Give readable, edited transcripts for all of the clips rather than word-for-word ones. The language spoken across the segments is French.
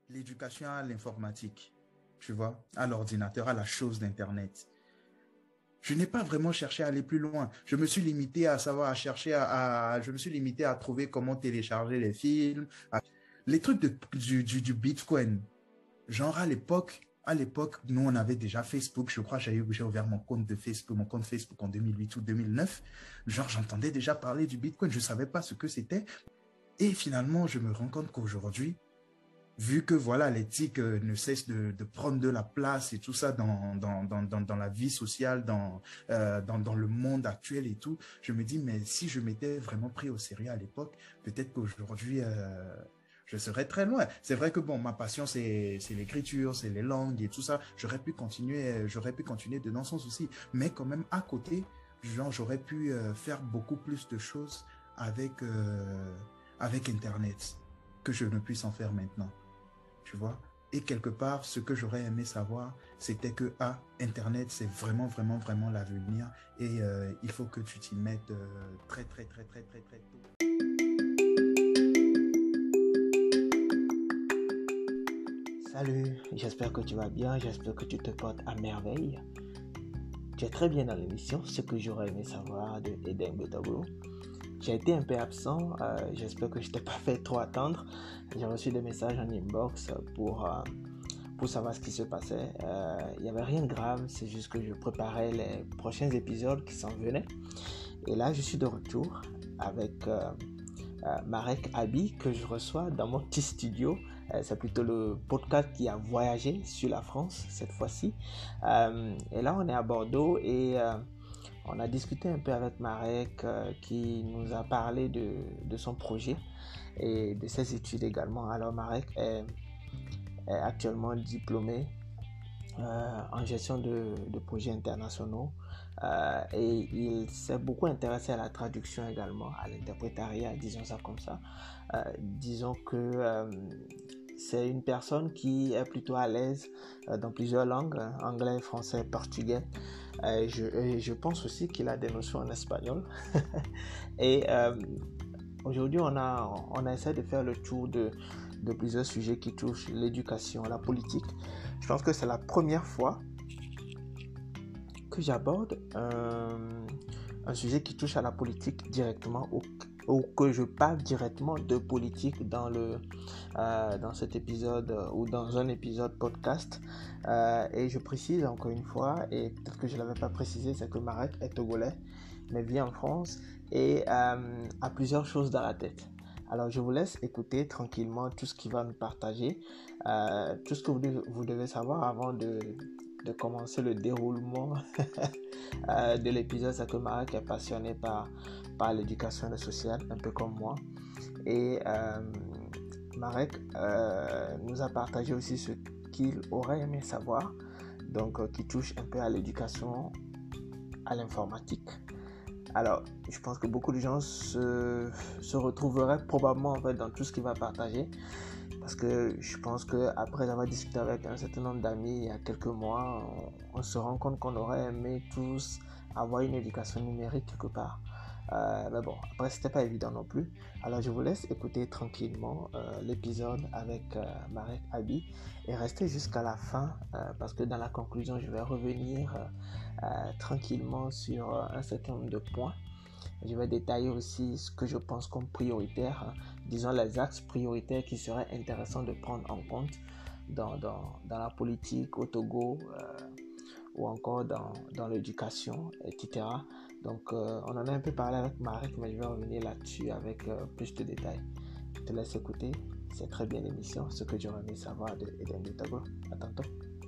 l'éducation à l'informatique, tu vois, à l'ordinateur, à la chose d'Internet. Je n'ai pas vraiment cherché à aller plus loin. Je me suis limité à savoir, à chercher, je me suis limité à trouver comment télécharger les films, les trucs du Bitcoin. Genre à l'époque, nous, on avait déjà Facebook. Je crois que j'ai ouvert mon compte Facebook en 2008 ou 2009. Genre, j'entendais déjà parler du Bitcoin. Je ne savais pas ce que c'était. Et finalement, je me rends compte qu'aujourd'hui, vu que voilà, l'éthique ne cesse de prendre de la place et tout ça dans la vie sociale, dans le monde actuel et tout, je me dis, mais si je m'étais vraiment pris au sérieux à l'époque, peut-être qu'aujourd'hui, je serais très loin. C'est vrai que bon, ma passion, c'est l'écriture, c'est les langues et tout ça. J'aurais pu continuer dedans sans souci. Mais quand même, à côté, genre, j'aurais pu faire beaucoup plus de choses avec Internet que je ne puisse en faire maintenant. Tu vois. Et quelque part, ce que j'aurais aimé savoir, c'était que, Internet, c'est vraiment, vraiment, vraiment l'avenir. Et il faut que tu t'y mettes très, très, très, très, très, très tôt. Salut, j'espère que tu vas bien, j'espère que tu te portes à merveille. Tu es très bien dans l'émission, ce que j'aurais aimé savoir de Eden Botaglo. J'ai été un peu absent, j'espère que je t'ai pas fait trop attendre. J'ai reçu des messages en inbox pour savoir ce qui se passait. Il n'y avait rien de grave, c'est juste que je préparais les prochains épisodes qui s'en venaient. Et là, je suis de retour avec Marek Abi que je reçois dans mon petit studio. C'est plutôt le podcast qui a voyagé sur la France cette fois-ci. Et là, on est à Bordeaux et on a discuté un peu avec Marek qui nous a parlé de son projet et de ses études également. Alors Marek est actuellement diplômé en gestion de projets internationaux et il s'est beaucoup intéressé à la traduction également, à l'interprétariat, disons ça comme ça. Disons que c'est une personne qui est plutôt à l'aise dans plusieurs langues, anglais, français, portugais. Je pense aussi qu'il a des notions en espagnol. Et aujourd'hui, on a essayé de faire le tour de plusieurs sujets qui touchent l'éducation, la politique. Je pense que c'est la première fois que j'aborde un sujet qui touche à la politique directement ou que je parle directement de politique dans cet épisode ou dans un épisode podcast. Et je précise encore une fois, et peut-être que je ne l'avais pas précisé, c'est que Marek est togolais, mais vit en France et a plusieurs choses dans la tête. Alors, je vous laisse écouter tranquillement tout ce qu'il va nous partager, tout ce que vous devez savoir avant de commencer le déroulement de l'épisode. C'est que Marek est passionné par l'éducation sociale, un peu comme moi. Et Marek nous a partagé aussi ce qu'il aurait aimé savoir, donc qui touche un peu à l'éducation, à l'informatique. Alors, je pense que beaucoup de gens se retrouveraient probablement en fait dans tout ce qu'il va partager, parce que je pense qu'après avoir discuté avec un certain nombre d'amis il y a quelques mois, on se rend compte qu'on aurait aimé tous avoir une éducation numérique quelque part. Mais bon, après c'était pas évident non plus. Alors je vous laisse écouter tranquillement l'épisode avec Marek Abi et restez jusqu'à la fin parce que dans la conclusion je vais revenir tranquillement sur un certain nombre de points. Je vais détailler aussi ce que je pense comme prioritaire, disons les axes prioritaires qui seraient intéressants de prendre en compte dans la politique au Togo ou encore dans l'éducation, etc. Donc, on en a un peu parlé avec Marek, mais je vais revenir là-dessus avec plus de détails. Je te laisse écouter. C'est très bien l'émission, ce que j'aurais aimé savoir de Eden Botaglo. À tantôt.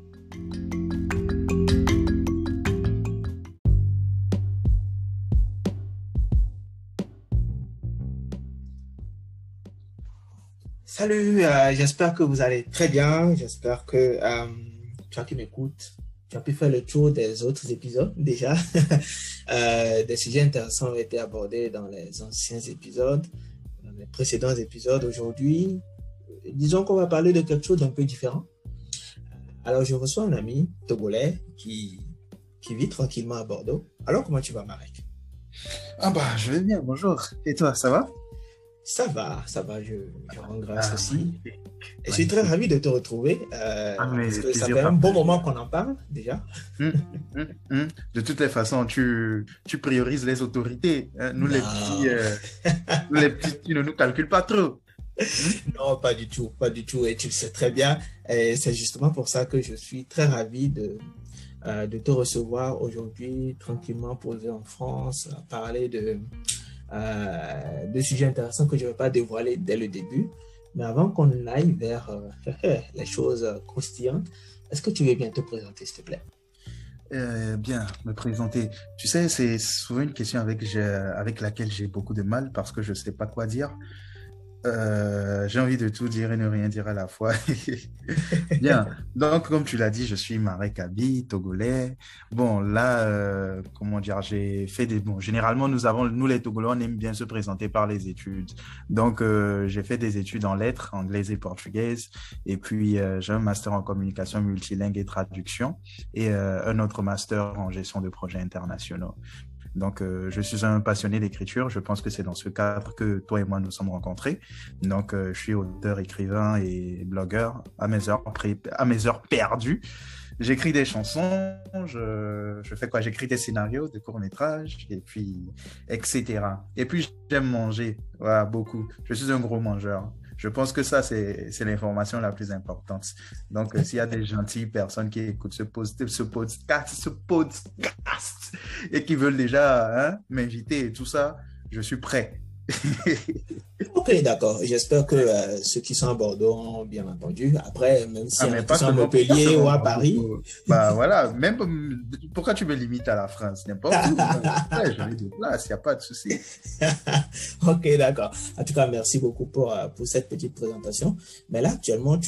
Salut, j'espère que vous allez très bien. J'espère que toi qui m'écoutes, tu as pu faire le tour des autres épisodes déjà. Des sujets intéressants ont été abordés dans les anciens épisodes, dans les précédents épisodes. Aujourd'hui, disons qu'on va parler de quelque chose d'un peu différent. Alors, je reçois un ami togolais qui vit tranquillement à Bordeaux. Alors, comment tu vas, Marek? Je vais bien, bonjour. Et toi, ça va? Ça va, je rends grâce Ah, aussi. magnifique, Et je suis très magnifique. ravi de te retrouver Ah, parce mais que ça plaisir fait un bon moment partagé. qu'on en parle déjà. Hum, hum. De toutes les façons, tu priorises les autorités, hein. Non, Nous les petits, tu ne nous calcules pas trop. Hum. non, pas du tout, pas du tout. Et tu le sais très bien. Et c'est justement pour ça que je suis très ravi de te recevoir aujourd'hui, tranquillement posé en France, à parler de sujets intéressants que je ne vais pas dévoiler dès le début. Mais avant qu'on aille vers les choses croustillantes, est-ce que tu veux bien te présenter, s'il te plaît? Bien, me présenter. Tu sais, c'est souvent une question avec laquelle j'ai beaucoup de mal parce que je ne sais pas quoi dire. J'ai envie de tout dire et ne rien dire à la fois. Bien, donc comme tu l'as dit, je suis Marek Abi, togolais. Bon, là, comment dire, j'ai fait des... Bon, généralement, nous les Togolais, on aime bien se présenter par les études. Donc, j'ai fait des études en lettres, anglaises et portugaises. Et puis, j'ai un master en communication multilingue et traduction et un autre master en gestion de projets internationaux. Donc, je suis un passionné d'écriture. Je pense que c'est dans ce cadre que toi et moi nous sommes rencontrés. Donc, je suis auteur, écrivain et blogueur à mes heures perdues. J'écris des chansons, je fais quoi? J'écris des scénarios, des courts-métrages, et puis, etc. Et puis, j'aime manger, voilà, beaucoup. Je suis un gros mangeur. Je pense que ça, c'est l'information la plus importante. Donc, s'il y a des gentilles personnes qui écoutent ce podcast et qui veulent déjà hein, m'inviter et tout ça, je suis prêt. Ok, d'accord. J'espère que ceux qui sont à Bordeaux ont bien entendu. Après, même Ah, s'il y en mais a qui sont à pas Montpellier ou seulement à Bordeaux. Paris. Bah voilà, même pourquoi tu me limites à la France? N'importe où. Moi, ouais, je me déplace, il n'y a pas de souci. Ok, d'accord. En tout cas, merci beaucoup pour cette petite présentation. Mais là, actuellement,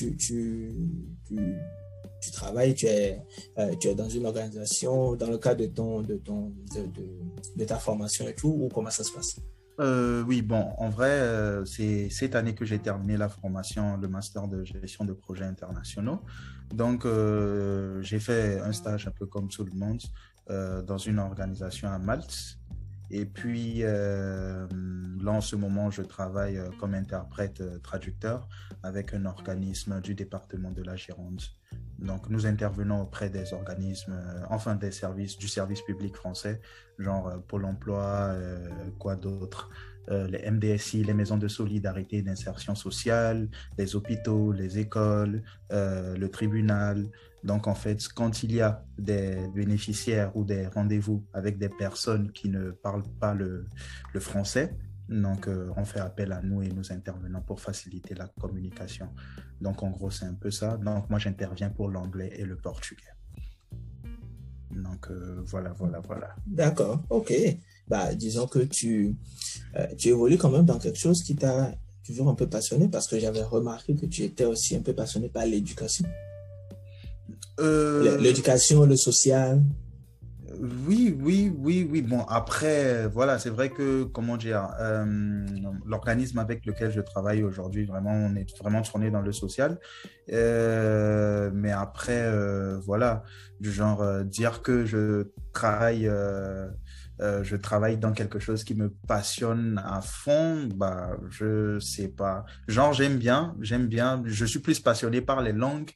tu travailles, tu es dans une organisation dans le cadre de ta formation et tout, ou comment ça se passe? Oui, bon, en vrai, c'est cette année que j'ai terminé la formation, le master de gestion de projets internationaux. Donc, j'ai fait un stage un peu comme tout le monde dans une organisation à Malte. Et puis, là, en ce moment, je travaille comme interprète traducteur avec un organisme du département de la Gironde. Donc, nous intervenons auprès des organismes, enfin des services, du service public français, genre Pôle emploi, quoi d'autre, les MDSI, les maisons de solidarité et d'insertion sociale, les hôpitaux, les écoles, le tribunal. Donc, en fait, quand il y a des bénéficiaires ou des rendez-vous avec des personnes qui ne parlent pas le français, donc on fait appel à nous et nous intervenons pour faciliter la communication. Donc, en gros, c'est un peu ça. Donc, moi, j'interviens pour l'anglais et le portugais. Donc, voilà. D'accord, ok. Bah, disons que tu évolues quand même dans quelque chose qui t'a toujours un peu passionné parce que j'avais remarqué que tu étais aussi un peu passionné par l'éducation. Euh, L'éducation, le social. oui. Bon, après, voilà, c'est vrai que, comment dire, l'organisme avec lequel je travaille aujourd'hui, vraiment, on est vraiment tourné dans le social. Mais après, voilà, du genre, dire que je travaille dans quelque chose qui me passionne à fond, bah, je sais pas. Genre, j'aime bien, je suis plus passionné par les langues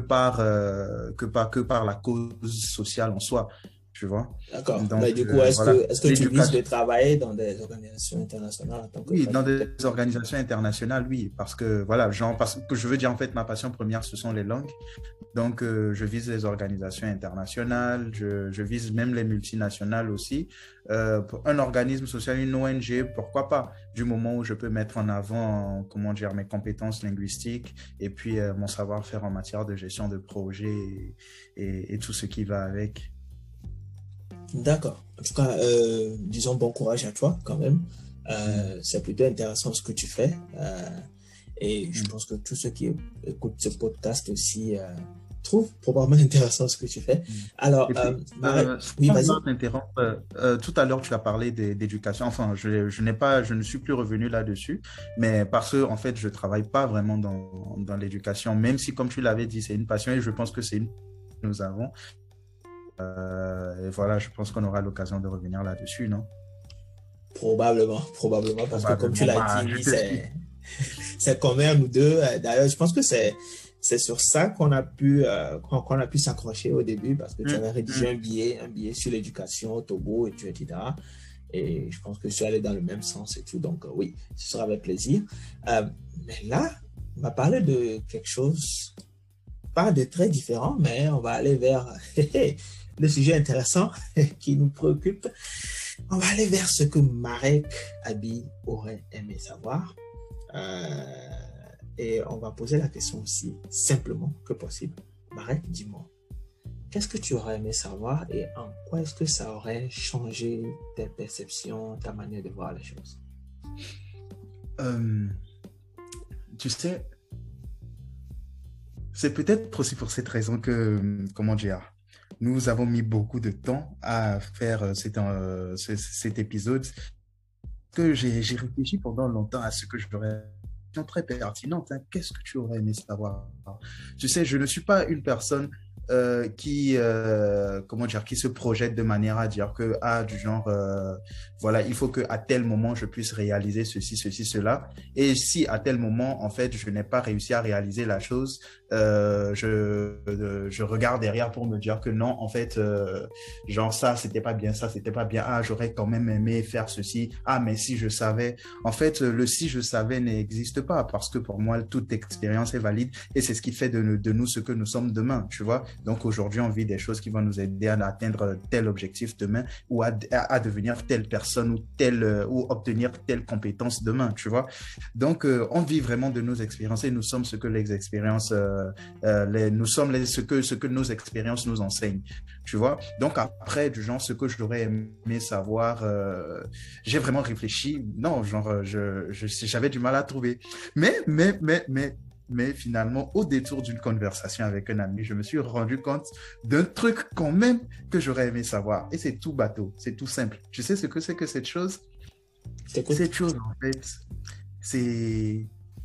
que par la cause sociale en soi. Tu vois? D'accord. Mais Donc, du coup, voilà. est-ce que tu vises de L'éducation, travailler dans des organisations internationales en tant que oui, dans traducteur? des organisations internationales, oui, parce que, voilà, genre, parce que je veux dire, en fait, ma passion première, ce sont les langues. Donc, je vise les organisations internationales, je vise même les multinationales aussi. Pour un organisme social, une ONG, pourquoi pas, du moment où je peux mettre en avant, comment dire, mes compétences linguistiques et puis mon savoir-faire en matière de gestion de projet et tout ce qui va avec. D'accord. En tout cas, disons bon courage à toi quand même. Mm. C'est plutôt intéressant ce que tu fais. Et je Mm. pense que tous ceux qui écoutent ce podcast aussi trouvent probablement intéressant ce que tu fais. Mm. Alors, Et puis, Marek, oui, sans vas-y. vouloir t'interrompre, tout à l'heure, tu as parlé d'éducation. Enfin, je ne suis plus revenu là-dessus, mais parce que, en fait, je travaille pas vraiment dans l'éducation, même si, comme tu l'avais dit, c'est une passion et je pense que c'est une que nous avons. Et voilà, je pense qu'on aura l'occasion de revenir là-dessus, non? Probablement, parce que comme tu Probablement. l'as dit, Bah, je oui, t'explique. c'est quand même nous deux. D'ailleurs, je pense que c'est sur ça qu'on a pu s'accrocher au début parce que tu avais rédigé un billet sur l'éducation au Togo, etc. Et je pense que je suis allé dans le même sens et tout. Donc, oui, ce sera avec plaisir. Mais là, on va parler de quelque chose, pas de très différent, mais on va aller vers le sujet intéressant qui nous préoccupe. On va aller vers ce que Marek Abi aurait aimé savoir. Et on va poser la question aussi simplement que possible. Marek, dis-moi, qu'est-ce que tu aurais aimé savoir et en quoi est-ce que ça aurait changé tes perceptions, ta manière de voir les choses? Tu sais, c'est peut-être aussi pour cette raison que, comment dire, nous avons mis beaucoup de temps à faire cet épisode, que j'ai réfléchi pendant longtemps à ce que j'aurais très pertinente. Hein. Qu'est-ce que tu aurais aimé savoir? Tu sais, je ne suis pas une personne comment dire, qui se projette de manière à dire que, du genre, voilà, il faut qu'à tel moment, je puisse réaliser ceci, cela. Et si à tel moment, en fait, je n'ai pas réussi à réaliser la chose, je regarde derrière pour me dire que non, en fait, genre ça, c'était pas bien, ça, c'était pas bien. J'aurais quand même aimé faire ceci. Mais si je savais. En fait, le si je savais n'existe pas parce que pour moi, toute expérience est valide et c'est ce qui fait de nous ce que nous sommes demain, tu vois. Donc aujourd'hui, on vit des choses qui vont nous aider à atteindre tel objectif demain ou à devenir telle personne ou obtenir telle compétence demain, tu vois. Donc, on vit vraiment de nos expériences et nous sommes ce que les expériences, nous sommes ce que nos expériences nous enseignent, tu vois. Donc après, du genre, ce que j'aurais aimé savoir, j'ai vraiment réfléchi. Non, genre, j'avais du mal à trouver. Mais finalement, au détour d'une conversation avec un ami, je me suis rendu compte d'un truc quand même que j'aurais aimé savoir. Et c'est tout bateau, c'est tout simple. Tu sais ce que c'est que cette chose? Cette chose, en fait, c'est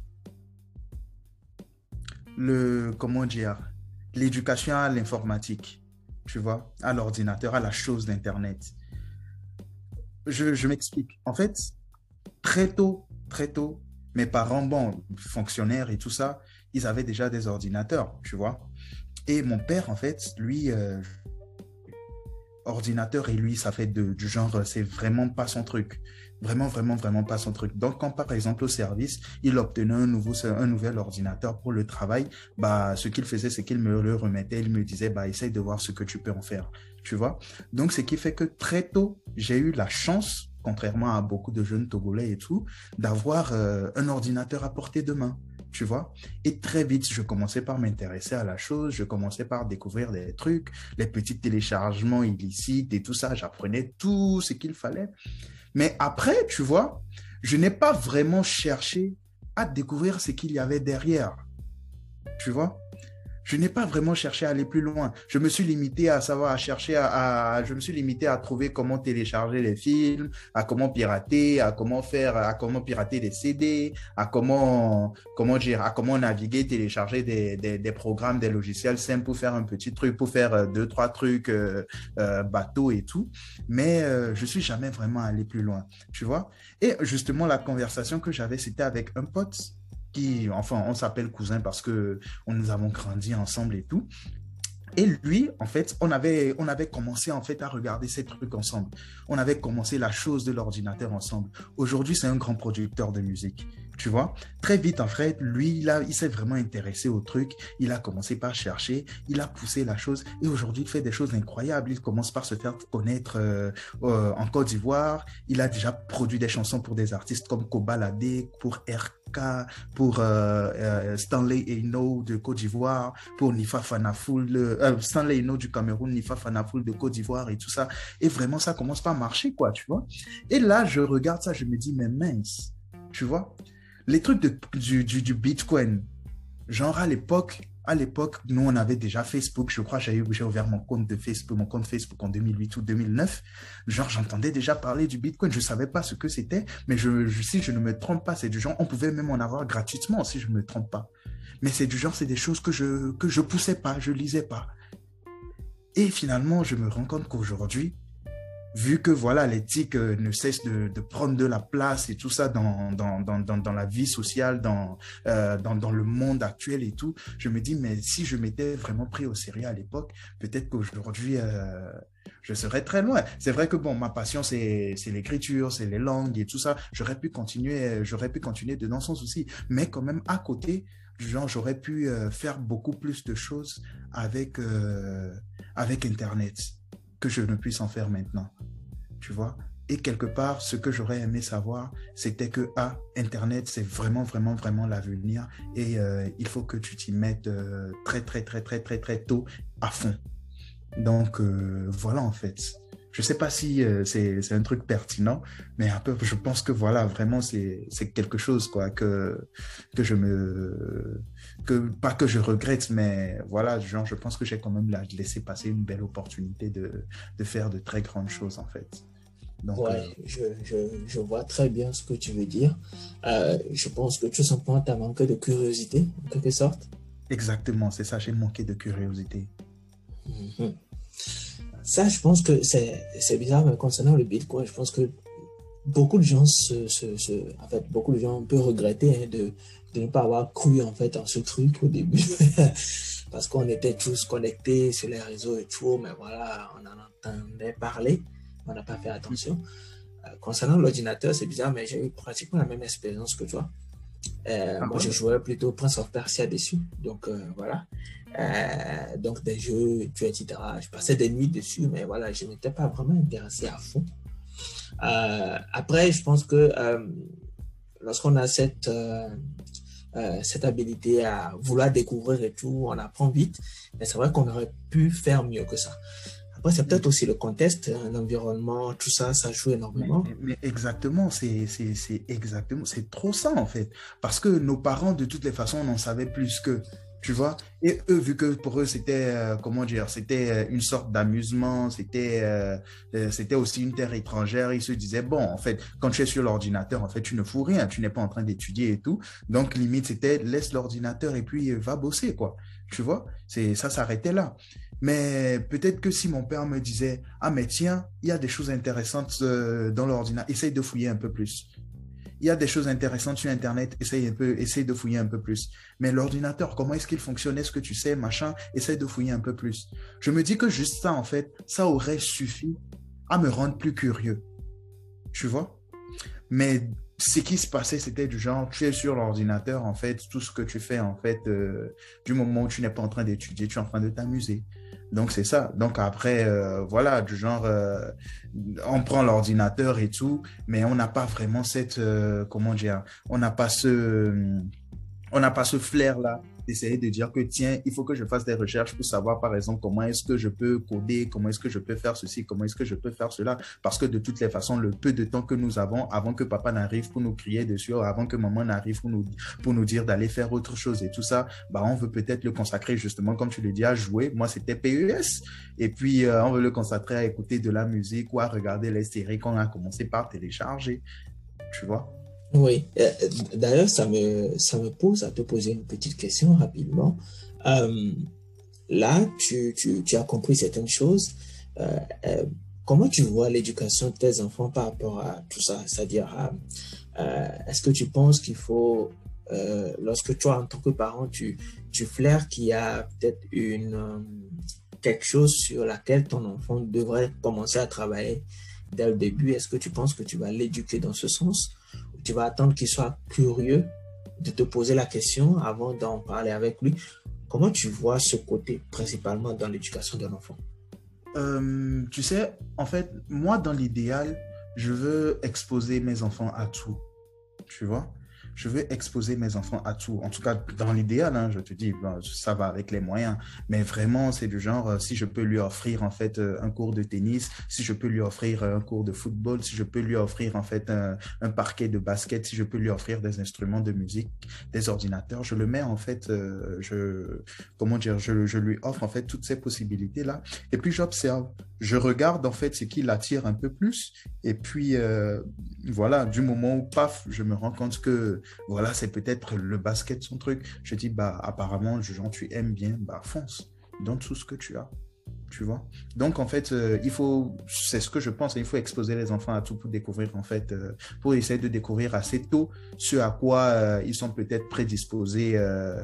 comment dire, l'éducation à l'informatique, tu vois, à l'ordinateur, à la chose d'Internet. Je m'explique. En fait, très tôt, mes parents, bon, fonctionnaires et tout ça, ils avaient déjà des ordinateurs, tu vois. Et mon père, en fait, lui, ordinateur et lui, ça fait du genre, c'est vraiment pas son truc. Vraiment pas son truc. Donc, quand par exemple au service, il obtenait un nouvel ordinateur pour le travail, bah, ce qu'il faisait, c'est qu'il me le remettait, il me disait, bah, essaye de voir ce que tu peux en faire, tu vois. Donc, ce qui fait que très tôt, j'ai eu la chance, contrairement à beaucoup de jeunes Togolais et tout, d'avoir un ordinateur à portée de main. Tu vois? Et très vite, je commençais par m'intéresser à la chose, je commençais par découvrir des trucs, les petits téléchargements illicites et tout ça, j'apprenais tout ce qu'il fallait. Mais après, tu vois, je n'ai pas vraiment cherché à découvrir ce qu'il y avait derrière. Tu vois? Je n'ai pas vraiment cherché à aller plus loin. Je me suis limité à savoir, je me suis limité à trouver comment télécharger les films, à comment pirater, à comment pirater des CD, à à comment naviguer, télécharger des programmes, des logiciels simples pour faire un petit truc, pour faire deux, trois trucs bateau et tout. Mais je suis jamais vraiment allé plus loin, tu vois. Et justement, la conversation que j'avais, c'était avec un pote enfin, on s'appelle cousin parce que nous avons grandi ensemble et tout. Et lui, en fait, on avait commencé en fait à regarder ces trucs ensemble. On avait commencé la chose de l'ordinateur ensemble. Aujourd'hui, c'est un grand producteur de musique. Tu vois, très vite, en fait, lui, il s'est vraiment intéressé au truc. Il a commencé par chercher, il a poussé la chose et aujourd'hui, il fait des choses incroyables. Il commence par se faire connaître en Côte d'Ivoire. Il a déjà produit des chansons pour des artistes comme Kobalade, pour RK, pour Stanley Eno de Côte d'Ivoire, pour Nifa Fanafoul, Stanley Eno du Cameroun, Nifa Fanafoul de Côte d'Ivoire et tout ça. Et vraiment, ça commence pas à marcher, quoi, tu vois. Et là, je regarde ça, je me dis, mais mince, tu vois. Les trucs du Bitcoin, genre à l'époque, nous, on avait déjà Facebook. Je crois que j'ai ouvert mon compte Facebook en 2008 ou 2009. Genre, j'entendais déjà parler du Bitcoin. Je ne savais pas ce que c'était, mais si je ne me trompe pas, c'est du genre, on pouvait même en avoir gratuitement si je ne me trompe pas. Mais c'est du genre, c'est des choses que je poussais pas, je lisais pas. Et finalement, je me rends compte qu'aujourd'hui, vu que voilà, l'éthique ne cesse de prendre de la place et tout ça dans la vie sociale, dans le monde actuel et tout, je me dis, mais si je m'étais vraiment pris au sérieux à l'époque, peut-être qu'aujourd'hui, je serais très loin. C'est vrai que bon, ma passion, c'est l'écriture, c'est les langues et tout ça. J'aurais pu continuer dedans sans souci. Mais quand même, à côté, genre, j'aurais pu faire beaucoup plus de choses avec Internet que je ne puisse en faire maintenant. Tu vois? Et quelque part, ce que j'aurais aimé savoir, c'était que, Internet, c'est vraiment, vraiment, vraiment l'avenir et il faut que tu t'y mettes très, très, très, très, très, très tôt à fond. Donc, voilà, en fait. Je ne sais pas si c'est un truc pertinent, mais un peu, je pense que voilà, vraiment, c'est quelque chose, quoi, que je me, pas que je regrette, mais voilà, genre, je pense que j'ai quand même laissé passer une belle opportunité de faire de très grandes choses, en fait. Donc, Ouais, je vois très bien ce que tu veux dire. Je pense que tout simplement, tu as manqué de curiosité, en quelque sorte. exactement, c'est ça, j'ai manqué de curiosité. Mhm. Ça, je pense que c'est bizarre, mais concernant le Bitcoin, je pense que beaucoup de gens en fait, beaucoup de gens peuvent regretter, hein, de ne pas avoir cru en fait en ce truc au début, parce qu'on était tous connectés sur les réseaux et tout, mais voilà, on en entendait parler, on n'a pas fait attention. Concernant l'ordinateur, c'est bizarre, mais j'ai eu pratiquement la même expérience que toi. Ah Moi, ouais? je jouais plutôt Prince of Persia dessus, donc voilà. Donc des jeux, tu etc. Je passais des nuits dessus, mais voilà, je ne m'étais pas vraiment intéressé à fond. Après, je pense que lorsqu'on a cette habilité à vouloir découvrir et tout, on apprend vite, mais c'est vrai qu'on aurait pu faire mieux que ça. Après, c'est peut-être aussi le contexte, l'environnement, tout ça, ça joue énormément. Mais exactement, c'est exactement, c'est trop ça en fait. Parce que nos parents, de toutes les façons, on en savait plus que, tu vois. Et eux, vu que pour eux, c'était, comment dire, c'était une sorte d'amusement, c'était aussi une terre étrangère, ils se disaient, bon, en fait, quand tu es sur l'ordinateur, en fait, tu ne fous rien, tu n'es pas en train d'étudier et tout. Donc, limite, c'était laisse l'ordinateur et puis va bosser, quoi. Tu vois, ça s'arrêtait là. Mais peut-être que si mon père me disait, ah mais tiens, il y a des choses intéressantes dans l'ordinateur, essaye de fouiller un peu plus. Il y a des choses intéressantes sur Internet, essaye de fouiller un peu plus. Mais l'ordinateur, comment est-ce qu'il fonctionne? Est-ce que tu sais, machin? Essaye de fouiller un peu plus. Je me dis que juste ça, en fait, ça aurait suffi à me rendre plus curieux. Tu vois? Mais ce qui se passait, c'était du genre, tu es sur l'ordinateur, en fait, tout ce que tu fais, en fait, du moment où tu n'es pas en train d'étudier, tu es en train de t'amuser. Donc, c'est ça. Donc, après, voilà, du genre, on prend l'ordinateur et tout, mais on n'a pas vraiment comment dire, on n'a pas ce flair-là d'essayer de dire que, tiens, il faut que je fasse des recherches pour savoir, par exemple, comment est-ce que je peux coder, comment est-ce que je peux faire ceci, comment est-ce que je peux faire cela. Parce que de toutes les façons, le peu de temps que nous avons, avant que papa n'arrive pour nous crier dessus, avant que maman n'arrive pour nous dire d'aller faire autre chose et tout ça, bah, on veut peut-être le consacrer justement, comme tu le dis, à jouer. Moi, c'était PES. Et puis, on veut le consacrer à écouter de la musique ou à regarder les séries qu'on a commencé par télécharger. Tu vois? Oui, d'ailleurs, ça me pousse à te poser une petite question rapidement. Euh, Là, tu as compris certaines choses. Euh, euh, Comment tu vois l'éducation de tes enfants par rapport à tout ça? C'est-à-dire, est-ce que tu penses qu'il faut, lorsque toi, en tant que parent, tu flaires qu'il y a peut-être quelque chose sur laquelle ton enfant devrait commencer à travailler dès le début, est-ce que tu penses que tu vas l'éduquer dans ce sens? Ou tu vas attendre qu'il soit curieux de te poser la question avant d'en parler avec lui? Comment tu vois ce côté principalement dans l'éducation d'un enfant? Tu sais, en fait, moi, dans l'idéal, je veux exposer mes enfants à tout. Tu vois? Je veux exposer mes enfants à tout. En tout cas, dans l'idéal, hein, je te dis, ben, ça va avec les moyens. Mais vraiment, c'est du genre, si je peux lui offrir en fait un cours de tennis, si je peux lui offrir un cours de football, si je peux lui offrir en fait un parquet de basket, si je peux lui offrir des instruments de musique, des ordinateurs, je le mets en fait, comment dire, je lui offre en fait toutes ces possibilités-là. Et puis j'observe, je regarde en fait ce qui l'attire un peu plus. Et puis voilà, du moment où paf, je me rends compte que voilà, c'est peut-être le basket son truc. Je dis, bah, apparemment, genre, tu aimes bien, bah, fonce, donne tout ce que tu as, tu vois. Donc, en fait, c'est ce que je pense, il faut exposer les enfants à tout pour découvrir, en fait, pour essayer de découvrir assez tôt ce à quoi ils sont peut-être prédisposés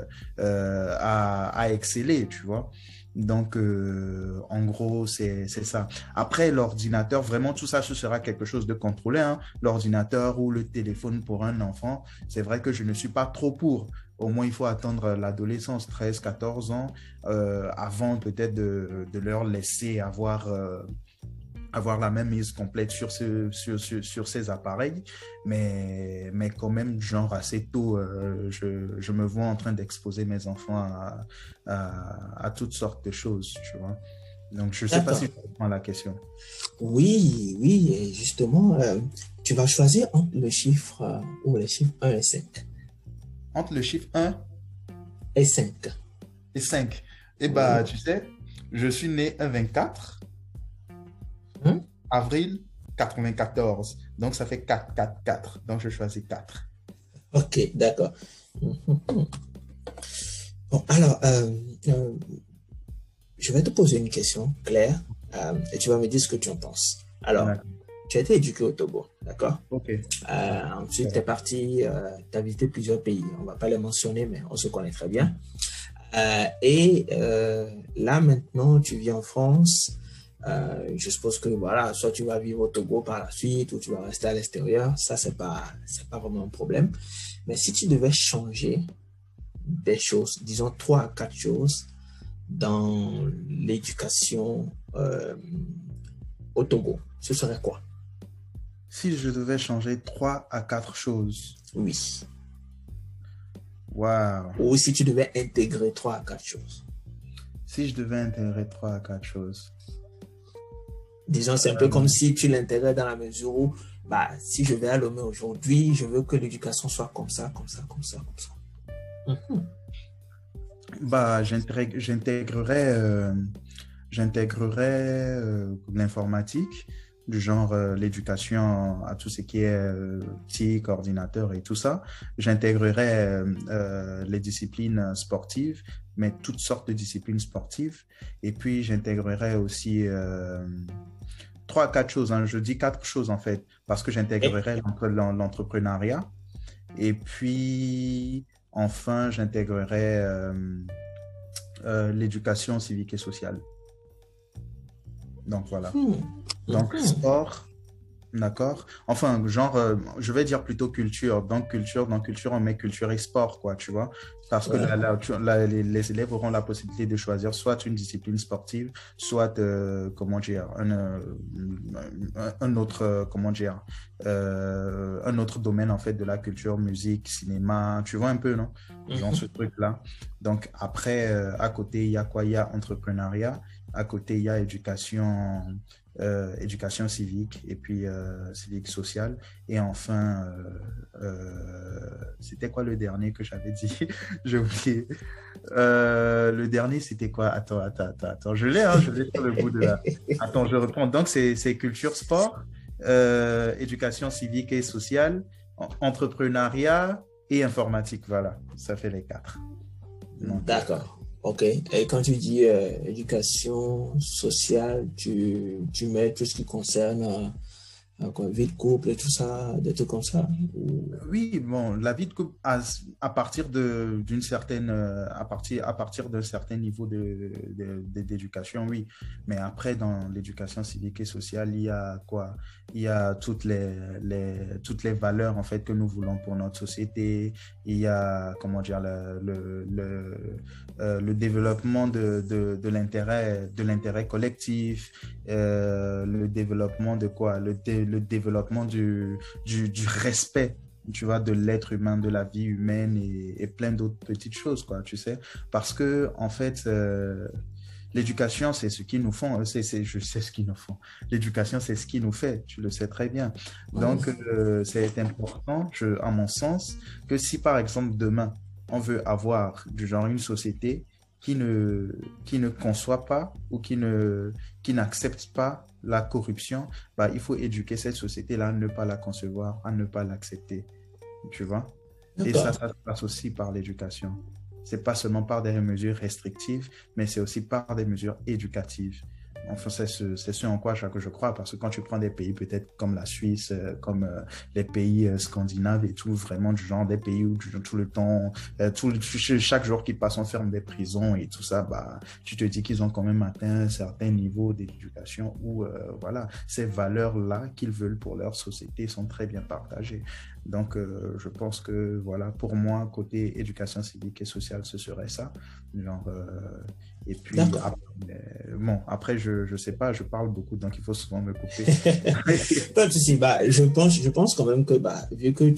à exceller, tu vois. Donc, en gros, c'est ça. Après, l'ordinateur, vraiment, tout ça, ce sera quelque chose de contrôlé, hein. L'ordinateur ou le téléphone pour un enfant, c'est vrai que je ne suis pas trop pour. Au moins, il faut attendre l'adolescence, 13, 14 ans, avant peut-être de leur laisser avoir la même mise complète sur ces appareils. Mais quand même, genre assez tôt, je me vois en train d'exposer mes enfants à toutes sortes de choses, tu vois. Donc, je ne sais pas si D'accord. je comprends la question. Oui, oui, et justement, tu vas choisir entre le chiffre ou les chiffres 1 et 5. Entre le chiffre 1 Et 5. et 5, eh Oui. bien, tu sais, je suis né un 24 Hein? avril 94. Donc, ça fait 4, 4, 4. Donc, je choisis 4. Ok, d'accord. Mhm. Bon, alors, je vais te poser une question claire et tu vas me dire ce que tu en penses. Alors, D'accord. tu as été éduqué au Togo, d'accord? OK. Ensuite, tu es parti, tu as visité plusieurs pays. On ne va pas les mentionner, mais on se connaît très bien. Là, maintenant, tu vis en France. Je suppose que voilà, soit tu vas vivre au Togo par la suite ou tu vas rester à l'extérieur. Ça, c'est pas vraiment un problème. Mais si tu devais changer des choses, disons 3 à 4 choses dans l'éducation au Togo, ce serait quoi? Si je devais changer 3 à 4 choses, Oui. waouh. Ou si tu devais intégrer 3 à 4 choses. Si je devais intégrer 3 à 4 choses. Disons, c'est un peu comme si tu l'intégrais dans la mesure où, bah, si je vais à Lomé aujourd'hui, je veux que l'éducation soit comme ça, comme ça, comme ça, comme ça. Mhm. Bah, j'intégrerais l'informatique, du genre l'éducation à tout ce qui est TIC, ordinateur et tout ça. J'intégrerais les disciplines sportives, mais toutes sortes de disciplines sportives. Et puis, j'intégrerais aussi 3 à 4 choses, hein. Je dis 4 choses en fait, parce que Et, j'intégrerais l'entrepreneuriat. Et puis, enfin, j'intégrerais l'éducation civique et sociale. Donc, voilà. mhm. Donc, Mhm. sport, d'accord. Enfin, genre, je vais dire plutôt culture. Dans culture, on met culture et sport, quoi, tu vois. Parce que Ouais. les élèves auront la possibilité de choisir soit une discipline sportive, soit, comment dire, un autre, comment dire, un autre domaine, en fait, de la culture, musique, cinéma, tu vois un peu, non? Genre ce Mhm. truc-là. Donc, après, à côté, il y a quoi? Il y a entrepreneuriat. À côté, il y a éducation civique et puis civique sociale. Et enfin, c'était quoi le dernier que j'avais dit? J'ai oublié. Le dernier, c'était quoi? Attends. Je l'ai sur le bout de la... Attends, je reprends. Donc, c'est culture, sport, éducation civique et sociale, entrepreneuriat et informatique. Voilà, ça fait les 4. Donc, D'accord. OK. Et quand tu dis éducation sociale, tu mets tout ce qui concerne quoi, vie de couple et tout ça, des trucs comme ça. oui, bon, la vie de couple, à partir d'une certaine, à partir d'un certain niveau d'éducation, oui. Mais après, dans l'éducation civique et sociale, il y a quoi? Il y a toutes les valeurs, en fait, que nous voulons pour notre société. Il y a, comment dire, le développement de l'intérêt collectif, le développement de quoi? Le développement du respect, tu vois, de l'être humain, de la vie humaine et plein d'autres petites choses, quoi, tu sais. Parce que, en fait, l'éducation, c'est ce qui nous font, je sais ce qu'ils nous font. L'éducation, c'est ce qui nous fait, tu le sais très bien. Donc, Mhm. c'est important, à mon sens, que si, par exemple, demain, on veut avoir du genre une société qui ne conçoit pas ou qui n'accepte pas la corruption, bah, il faut éduquer cette société-là à ne pas la concevoir, à ne pas l'accepter, tu vois. Et ça D'accord. se passe aussi par l'éducation. C'est pas seulement par des mesures restrictives, mais c'est aussi par des mesures éducatives. Enfin, c'est ce en quoi je crois, parce que quand tu prends des pays peut-être comme la Suisse, comme les pays scandinaves et tout, vraiment du genre des pays où tout le temps, chaque jour qu'ils passent, on ferme des prisons et tout ça, bah, tu te dis qu'ils ont quand même atteint un certain niveau d'éducation où, voilà, ces valeurs-là qu'ils veulent pour leur société sont très bien partagées. Donc, je pense que, voilà, pour moi, côté éducation civique et sociale, ce serait ça. Genre, et puis, D'accord. bon, après, je sais pas, je parle beaucoup, donc il faut souvent me couper. Pas de souci. Bah, je pense quand même que, bah, vu que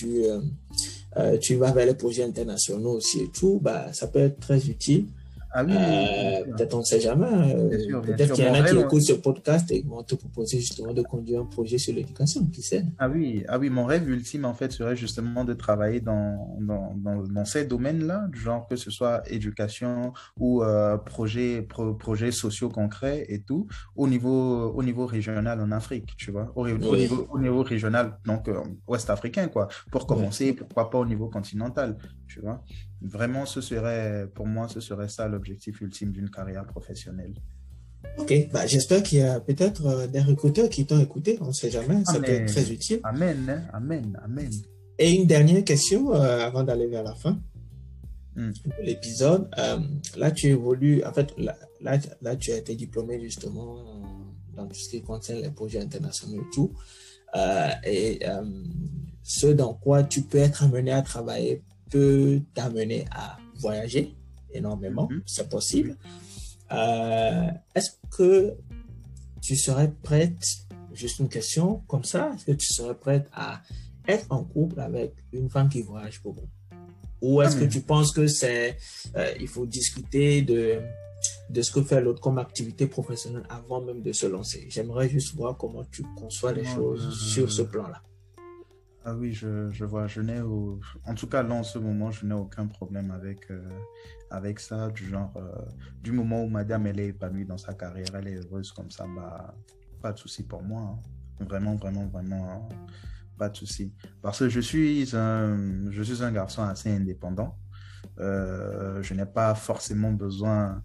tu vas vers les projets internationaux aussi et tout, bah, ça peut être très utile. Ah oui, oui, oui, bien sûr. Peut-être on ne sait jamais. Bien sûr, bien Peut-être sûr. qu'il y en Mon a qui rêve, écoutent ce podcast et vont te proposer justement de conduire un projet sur l'éducation, qui sait? ah oui, mon rêve ultime, en fait, serait justement de travailler dans ces domaines-là, du genre que ce soit éducation ou projets sociaux concrets et tout, au niveau régional en Afrique, tu vois, Oui, au niveau régional, donc ouest africain, quoi, pour oui. commencer, pourquoi pas au niveau continental, tu vois. Vraiment, pour moi, ce serait ça l'objectif ultime d'une carrière professionnelle. Ok, bah, j'espère qu'il y a peut-être des recruteurs qui t'ont écouté, on ne sait jamais, Ah, ça peut être mais, très utile. amen, hein, amen, amen. Et une dernière question avant d'aller vers la fin Hmm. de l'épisode. Là, tu évolues, en fait, là, tu as été diplômé justement dans tout ce qui concerne les projets internationaux et tout. Ce dans quoi tu peux être amené à travailler peut t'amener à voyager énormément, Mhm. c'est Oui. possible. Est-ce que tu serais prête, juste une question comme ça, est-ce que tu serais prête à être en couple avec une femme qui voyage beaucoup? Ou Ah, est-ce que mais tu penses que il faut discuter de ce que fait l'autre comme activité professionnelle avant même de se lancer? J'aimerais juste voir comment tu conçois les non, choses sur ce plan-là. ah oui, je vois, en tout cas, là, en ce moment, je n'ai aucun problème avec ça, du genre, du moment où madame, elle est épanouie dans sa carrière, elle est heureuse comme ça, bah, pas de souci pour moi, hein. Vraiment, vraiment, vraiment, hein, pas de souci. Parce que je suis un garçon assez indépendant. Je n'ai pas forcément besoin,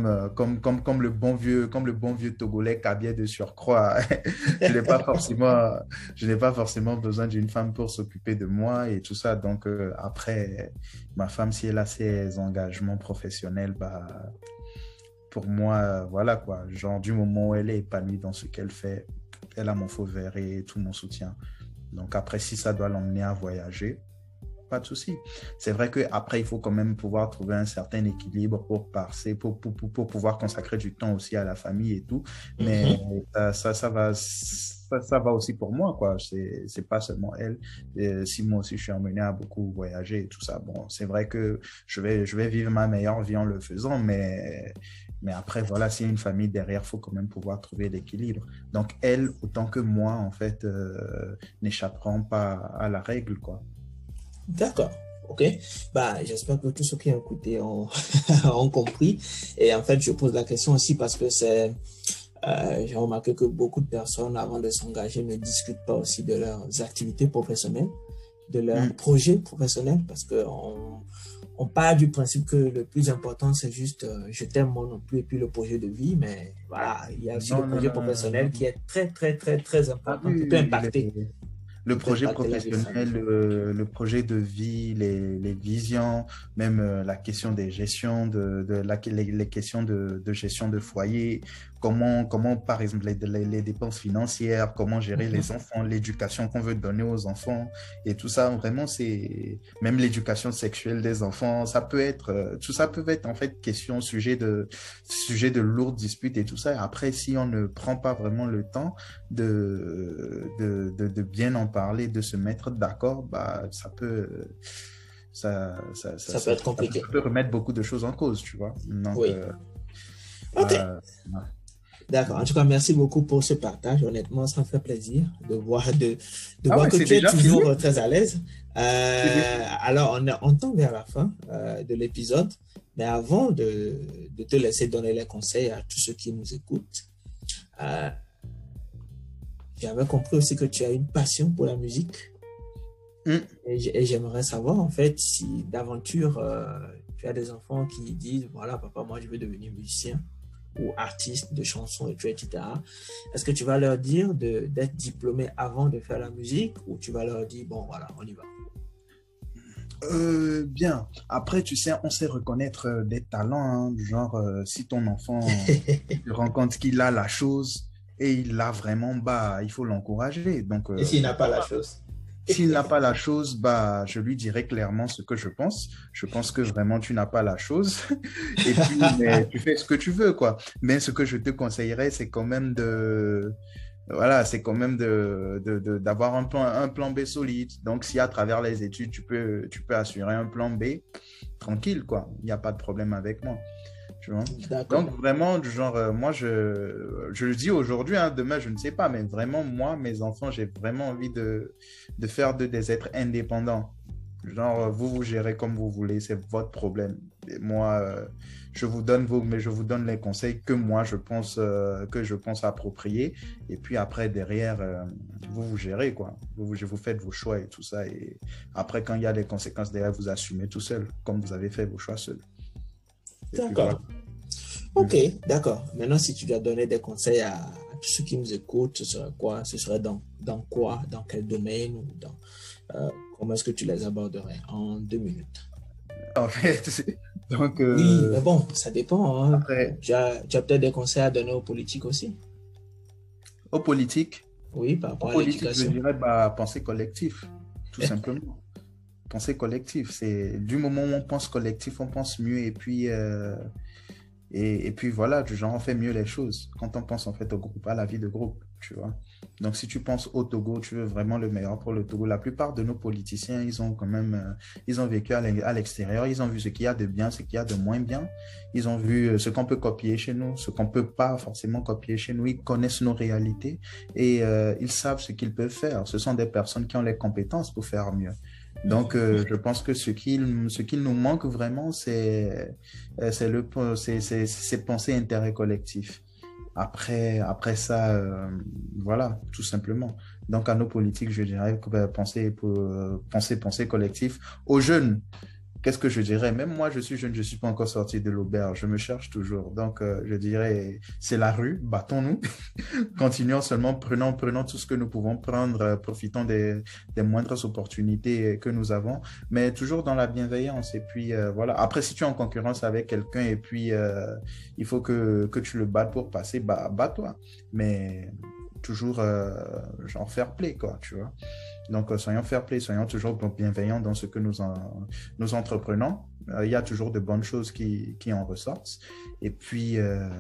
comme le bon vieux Togolais Kabié de surcroît, je n'ai pas forcément, je n'ai pas forcément besoin d'une femme pour s'occuper de moi et tout ça. Donc, après, ma femme, si elle a ses engagements professionnels, bah, pour moi, voilà quoi. Genre, du moment où elle est épanouie dans ce qu'elle fait, elle a mon feu vert et tout mon soutien. Donc, après, si ça doit l'emmener à voyager, pas de souci. C'est vrai qu'après, il faut quand même pouvoir trouver un certain équilibre pour passer, pour pouvoir consacrer du temps aussi à la famille et tout. Mais Mhm. ça va aussi pour moi, quoi. C'est pas seulement elle. Et si moi aussi, je suis amené à beaucoup voyager et tout ça, bon, c'est vrai que je vais vivre ma meilleure vie en le faisant, mais après, voilà, s'il y a une famille derrière, il faut quand même pouvoir trouver l'équilibre. Donc, elle, autant que moi, en fait, n'échapperont pas à la règle, quoi. D'accord. OK. Bah, j'espère que tous ceux qui ont écouté ont, ont compris. Et en fait, je pose la question aussi parce que j'ai remarqué que beaucoup de personnes, avant de s'engager, ne discutent pas aussi de leurs activités professionnelles, de leurs Mm. projets professionnels, parce que on part du principe que le plus important, c'est juste je t'aime moi non plus et puis le projet de vie, mais voilà, il y a aussi le Non, non, projet non, non, professionnel non. qui est très, très, très, très Ah important, oui, oui, oui, le qui peut projet impacter la vie de famille. professionnel, le projet de vie, les visions, même la question des gestions, les questions de gestion de foyer, comment par exemple, les dépenses financières, comment gérer les enfants, l'éducation qu'on veut donner aux enfants et tout ça, vraiment, c'est même l'éducation sexuelle des enfants, tout ça peut être en fait sujet de lourdes disputes et tout ça. Et après, si on ne prend pas vraiment le temps, de bien en parler, de se mettre d'accord, bah, Ça peut être ça compliqué. peut remettre beaucoup de choses en cause, tu vois. Donc, Oui. OK. bah, D'accord. En tout cas, merci beaucoup pour ce partage. Honnêtement, ça me fait plaisir de ah voir ouais, que c'est tu es déjà fini? toujours très à l'aise. C'est déjà- Alors, on tend vers la fin de l'épisode. Mais avant de te laisser donner les conseils à tous ceux qui nous écoutent, euh, j'avais compris aussi que tu as une passion pour la musique. Hmm. Et j'aimerais savoir, en fait, si d'aventure, tu as des enfants qui disent, voilà, papa, moi, je veux devenir musicien. ou artistes de chansons et tout, etc. Est-ce que tu vas leur dire d'être diplômés avant de faire la musique ou tu vas leur dire, bon, voilà, on y va? Bien. Après, tu sais, on sait reconnaître des talents, hein, du genre, si ton enfant se rend compte qu'il a la chose et il l'a vraiment, bah, il faut l'encourager. Donc, Et s'il n'a pas la pourquoi pas. chose? S'il n'a pas la chose, bah, je lui dirai clairement ce que je pense. Je pense que vraiment, tu n'as pas la chose. Et puis, mais tu fais ce que tu veux, quoi. Mais ce que je te conseillerais, c'est quand même de, voilà, c'est quand même d'avoir un plan B solide. Donc, si à travers les études, tu peux assurer un plan B, tranquille, quoi. Il n'y a pas de problème avec moi. Tu vois? D'accord. Donc, vraiment, du genre, moi, je le dis aujourd'hui, hein, demain, je ne sais pas, mais vraiment, moi, mes enfants, j'ai vraiment envie de faire des êtres indépendants. Genre, vous, vous gérez comme vous voulez, c'est votre problème. Et moi, mais je vous donne les conseils que je pense appropriés. Et puis après, derrière, vous, vous gérez, quoi. Vous faites vos choix et tout ça. Et après, quand il y a des conséquences derrière, vous assumez tout seul, comme vous avez fait vos choix seul. Et puis voilà. D'accord. Ok, d'accord. Maintenant, si tu dois donner des conseils à tous ceux qui nous écoutent, ce serait quoi? Ce serait dans quoi? Dans quel domaine? Ou comment est-ce que tu les aborderais en 2 minutes? En fait, donc, Oui, mais bon, ça dépend, hein. après, Tu as peut-être des conseils à donner aux politiques aussi. aux politiques, Oui, par aux rapport à politiques, je l'éducation. dirais, bah, penser collectif, tout simplement. Penser collectif, c'est du moment où on pense collectif, on pense mieux et puis voilà, du genre on fait mieux les choses quand on pense en fait au groupe, à la vie de groupe, tu vois. Donc si tu penses au Togo, tu veux vraiment le meilleur pour le Togo. La plupart de nos politiciens, ils ont quand même, ils ont vécu à l'extérieur, ils ont vu ce qu'il y a de bien, ce qu'il y a de moins bien. Ils ont vu ce qu'on peut copier chez nous, ce qu'on peut pas forcément copier chez nous. Ils connaissent nos réalités et ils savent ce qu'ils peuvent faire. Ce sont des personnes qui ont les compétences pour faire mieux. Donc, je pense que ce qu'il nous manque vraiment, c'est penser intérêt collectif. Après ça, voilà, tout simplement. Donc, à nos politiques, je dirais que penser collectif. Aux jeunes, qu'est-ce que je dirais? Même moi, je suis jeune, je ne suis pas encore sorti de l'auberge, je me cherche toujours. Donc, je dirais, c'est la rue, battons-nous, continuons seulement, prenons tout ce que nous pouvons prendre, profitons des moindres opportunités que nous avons, mais toujours dans la bienveillance. Et puis, voilà. Après, si tu es en concurrence avec quelqu'un et puis il faut que tu le battes pour passer, bah, bats-toi. Mais toujours, genre, fair play, quoi, tu vois. Donc, soyons fair play, soyons toujours bienveillants dans ce que nous entreprenons. Il y a toujours de bonnes choses qui en ressortent. Et puis,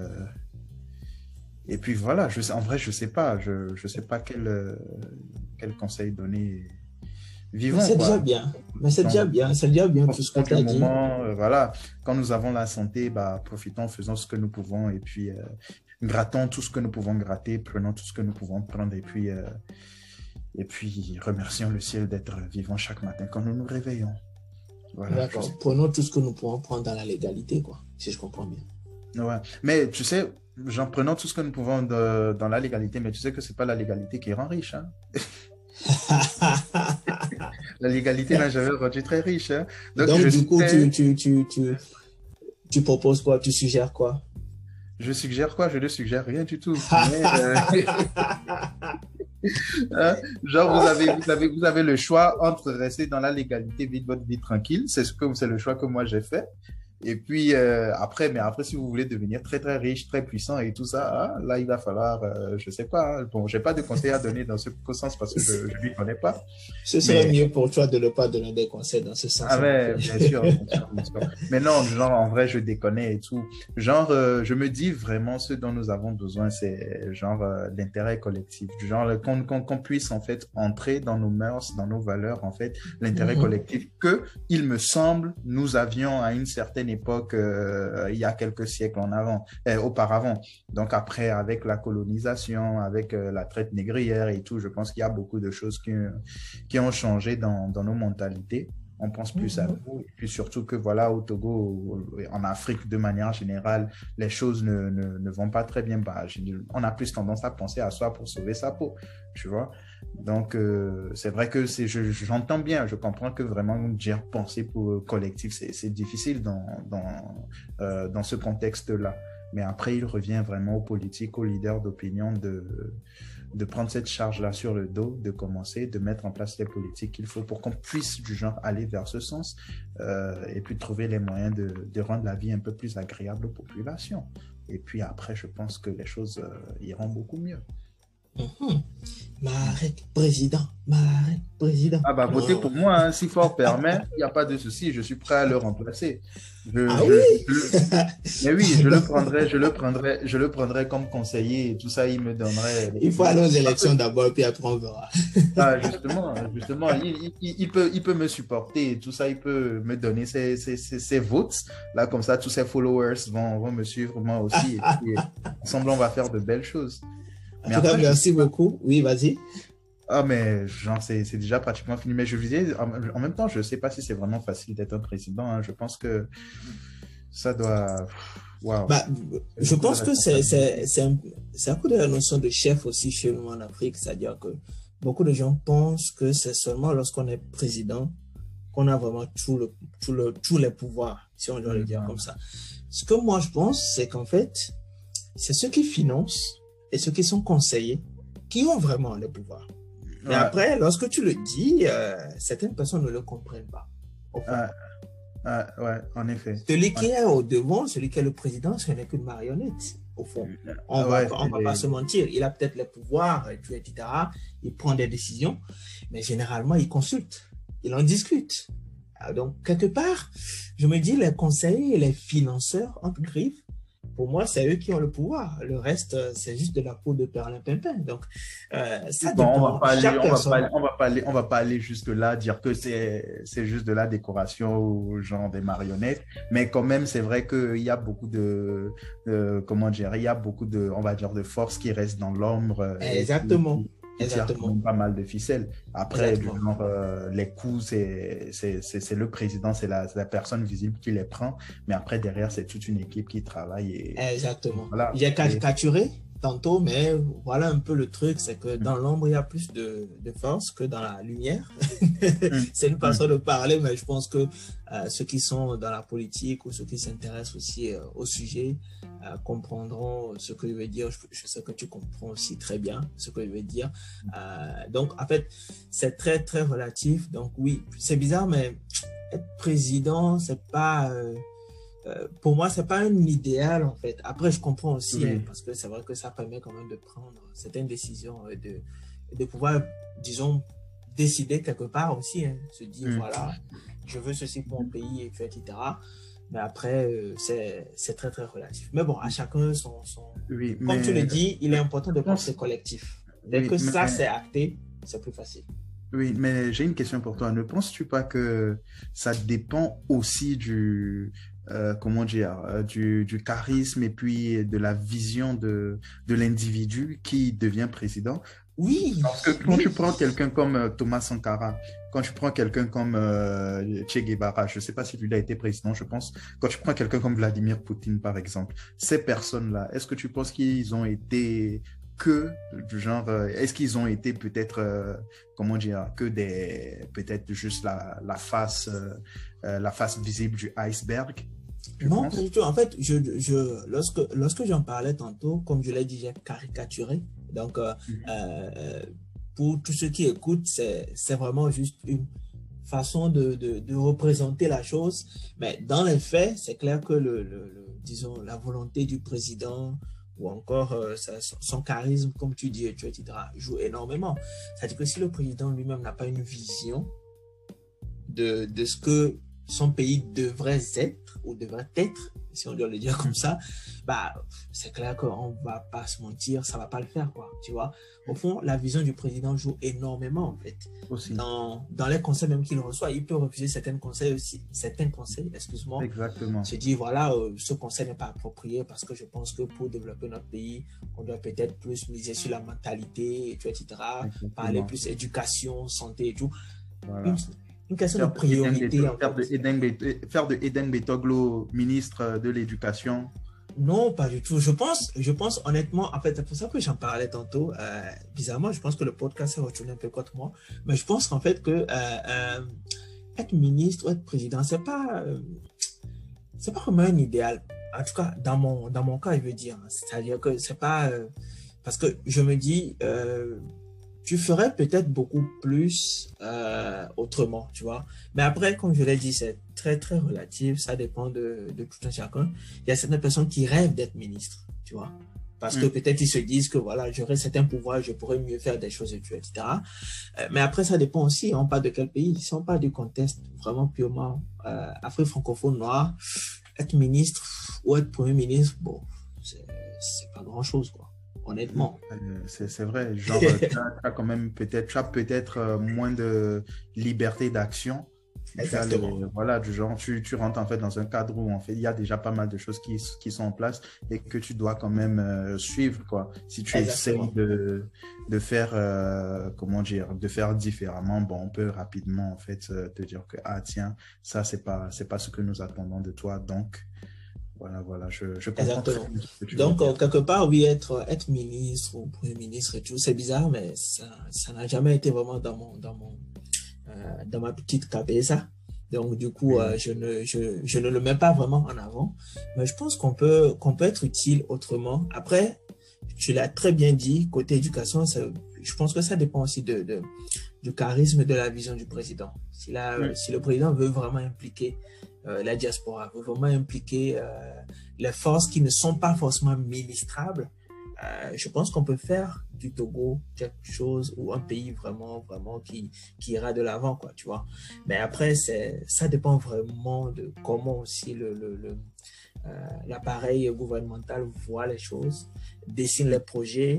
voilà, en vrai, je sais pas. Je sais pas quel conseil donner. Mais Vivons, c'est déjà quoi. bien. Mais c'est déjà Donc, bien. C'est déjà bien tout ce que profitons tu du as dit. moment. Voilà. Quand nous avons la santé, bah, profitons, faisons ce que nous pouvons. Et puis, grattons tout ce que nous pouvons gratter, prenons tout ce que nous pouvons prendre. Et puis, remercions le ciel d'être vivant chaque matin quand nous nous réveillons. Voilà, je D'accord. sais. Prenons tout ce que nous pouvons prendre dans la légalité, quoi, si je comprends bien. Ouais. Mais tu sais, j'en prenons tout ce que nous pouvons dans la légalité, mais tu sais que c'est pas la légalité qui rend riche, hein. La légalité n'a jamais rendu très riche, hein. Donc, Donc, du coup, tu proposes quoi? Tu suggères quoi? je suggère quoi? Je ne suggère rien du tout. Mais, hein, genre, vous avez le choix entre rester dans la légalité, vivre votre vie tranquille. C'est le choix que moi j'ai fait. Et puis mais après, si vous voulez devenir très très riche, très puissant et tout ça, là il va falloir, je sais pas. Hein, bon, j'ai pas de conseils à donner dans ce sens parce que je lui connais pas. Ce serait Mais mieux pour toi de ne pas donner des conseils dans ce ah sens, en ouais, effet. bien sûr, bien sûr, bien sûr. Mais non, genre, en vrai, je déconne et tout. Genre, je me dis vraiment ce dont nous avons besoin, c'est genre l'intérêt collectif. Du genre, qu'on puisse en fait entrer dans nos mœurs, dans nos valeurs, en fait, l'intérêt Mhm. collectif que, il me semble, nous avions à une certaine époque, il y a quelques siècles auparavant. Donc après, avec la colonisation, avec la traite négrière et tout, je pense qu'il y a beaucoup de choses qui ont changé dans nos mentalités. On pense plus à Mhm. nous. Et puis surtout que voilà, au Togo, en Afrique de manière générale, les choses ne vont pas très bien. Bah, on a plus tendance à penser à soi pour sauver sa peau, tu vois. Donc, c'est vrai que j'entends bien, je comprends que vraiment dire penser pour collectif, c'est difficile dans ce contexte-là. Mais après, il revient vraiment aux politiques, aux leaders d'opinion de prendre cette charge-là sur le dos, de commencer, de mettre en place les politiques qu'il faut pour qu'on puisse du genre aller vers ce sens et puis trouver les moyens de rendre la vie un peu plus agréable aux populations. Et puis après, je pense que les choses iront beaucoup mieux. Marek président, Marek président. Ah bah votez pour moi, hein, si fort permet, il n'y a pas de souci, je suis prêt à le remplacer. Oui? Mais oui, je le prendrai comme conseiller et tout ça, il me donnerait. Il faut aller aux élections d'abord, puis après on verra. Ah, justement, il peut me supporter et tout ça, il peut me donner ses votes. Là, comme ça, tous ses followers vont me suivre, moi aussi. Et puis, ensemble, on va faire de belles choses. Mais en tout cas, merci beaucoup. Oui, vas-y. Ah, mais genre, c'est déjà pratiquement fini. Mais je disais, en même temps, je ne sais pas si c'est vraiment facile d'être un président. Hein. Je pense que ça doit... Wow. Bah, je pense que c'est un peu de la notion de chef aussi chez nous en Afrique. C'est-à-dire que beaucoup de gens pensent que c'est seulement lorsqu'on est président qu'on a vraiment tous les pouvoirs, si on doit le dire comme ça. Ce que moi, je pense, c'est qu'en fait, c'est ceux qui financent et ceux qui sont conseillers qui ont vraiment le pouvoir. Mais après, lorsque tu le dis, certaines personnes ne le comprennent pas. Ouais, en effet. Celui qui est au devant, celui qui est le président, ce n'est qu'une marionnette, au fond. On va pas se mentir. Il a peut-être les pouvoirs, etc. Il prend des décisions, mais généralement, il consulte. Il en discute. Donc, quelque part, je me dis, les conseillers et les financeurs, entre griffes, pour moi, c'est eux qui ont le pouvoir. Le reste, c'est juste de la peau de perlimpinpin. Donc, ça dépend. On va pas aller jusque là, dire que c'est juste de la décoration ou genre des marionnettes. Mais quand même, c'est vrai qu'il y a beaucoup comment dire, il y a beaucoup on va dire, de forces qui restent dans l'ombre. Exactement. Exactement. Pas mal de ficelles. Après, genre, les coups, c'est le président, c'est la personne visible qui les prend. Mais après, derrière, c'est toute une équipe qui travaille. Exactement. Voilà. J'ai caricaturé tantôt, mais voilà un peu le truc, c'est que dans l'ombre, il y a plus de force que dans la lumière. C'est une façon de parler, mais je pense que ceux qui sont dans la politique ou ceux qui s'intéressent aussi au sujet comprendront ce que je veux dire. Je sais que tu comprends aussi très bien ce que je veux dire. Donc, en fait, c'est très, très relatif. Donc, oui, c'est bizarre, mais être président, c'est pas... pour moi, c'est pas un idéal, en fait. Après, je comprends aussi, parce que c'est vrai que ça permet quand même de prendre certaines décisions, de pouvoir, disons, décider quelque part aussi, hein, se dire, voilà, je veux ceci pour mon pays, etc. Mais après, c'est très, très relatif. Mais bon, à chacun son... Comme tu le dis, il est important de penser collectif. Dès que ça, c'est acté, c'est plus facile. Oui, mais j'ai une question pour toi. Ne penses-tu pas que ça dépend aussi comment dire, du charisme et puis de la vision de l'individu qui devient président? Oui. Parce que quand tu prends quelqu'un comme Thomas Sankara, quand tu prends quelqu'un comme Che Guevara, je ne sais pas si lui a été président, je pense, quand tu prends quelqu'un comme Vladimir Poutine, par exemple, ces personnes-là, est-ce que tu penses qu'ils ont été du genre, est-ce qu'ils ont été peut-être, comment dire, peut-être juste la face visible du iceberg? Non, pas du tout. En fait, lorsque j'en parlais tantôt, comme je l'ai dit, j'ai caricaturé. Donc, pour tous ceux qui écoutent, c'est vraiment juste une façon de représenter la chose. Mais dans les faits, c'est clair que disons, la volonté du président ou encore son charisme, comme tu dis, etc., joue énormément. C'est-à-dire que si le président lui-même n'a pas une vision de ce que son pays devrait être, ou devrait être, si on doit le dire comme ça, bah, c'est clair qu'on ne va pas se mentir, ça ne va pas le faire, quoi, tu vois. Au fond, la vision du président joue énormément, en fait. Aussi. Dans les conseils même qu'il reçoit, il peut refuser certains conseils, excuse-moi. Exactement. Se dire, voilà, ce conseil n'est pas approprié parce que je pense que pour développer notre pays, on doit peut-être plus miser sur la mentalité, etc. Exactement. Parler plus éducation, santé et tout. Voilà. Une question de priorité. Faire de Eden Betoglo ministre de l'Éducation. Non, pas du tout. Je pense honnêtement, en fait, c'est pour ça que j'en parlais tantôt. Bizarrement, je pense que le podcast s'est retourné un peu contre moi. Mais je pense qu'en fait, que être ministre ou être président, c'est pas vraiment un idéal. en tout cas, dans mon cas, je veux dire, c'est-à-dire que c'est pas, parce que je me dis, tu ferais peut-être beaucoup plus autrement, tu vois. Mais après, comme je l'ai dit, c'est très, très relatif. Ça dépend de tout un chacun. Il y a certaines personnes qui rêvent d'être ministre, tu vois. Parce que peut-être ils se disent que voilà, j'aurais certains pouvoirs, je pourrais mieux faire des choses, etc. Mais après, ça dépend aussi. On parle de quel pays. Si on parle du contexte vraiment purement Afrique francophone noire, être ministre ou être premier ministre, bon, c'est pas grand-chose, quoi. Honnêtement. C'est vrai, genre, tu as quand même peut-être, tu as peut-être moins de liberté d'action. Tu as Exactement. voilà, du genre, tu rentres en fait dans un cadre où en fait, il y a déjà pas mal de choses qui sont en place et que tu dois quand même suivre, quoi. Si tu essayes Exactement. de faire, comment dire, de faire différemment, bon, on peut rapidement en fait te dire que, ah tiens, ça, c'est pas ce que nous attendons de toi. Donc, voilà, je comprends très Exactement. bien ce que tu veux Donc, dire. quelque part, oui, être ministre ou premier ministre et tout, c'est bizarre, mais ça n'a jamais été vraiment dans ma petite cabeza. Donc, du coup, Oui. je ne le mets pas vraiment en avant. Mais je pense qu'on peut être utile autrement. Après, tu l'as très bien dit, côté éducation, je pense que ça dépend aussi du charisme, de la vision du président. Si le président veut vraiment impliquer la diaspora, veut vraiment impliquer les forces qui ne sont pas forcément ministrables, je pense qu'on peut faire du Togo quelque chose ou un pays vraiment, vraiment qui ira de l'avant, quoi, tu vois. Mais après, ça dépend vraiment de comment aussi l'appareil gouvernemental voit les choses, dessine les projets,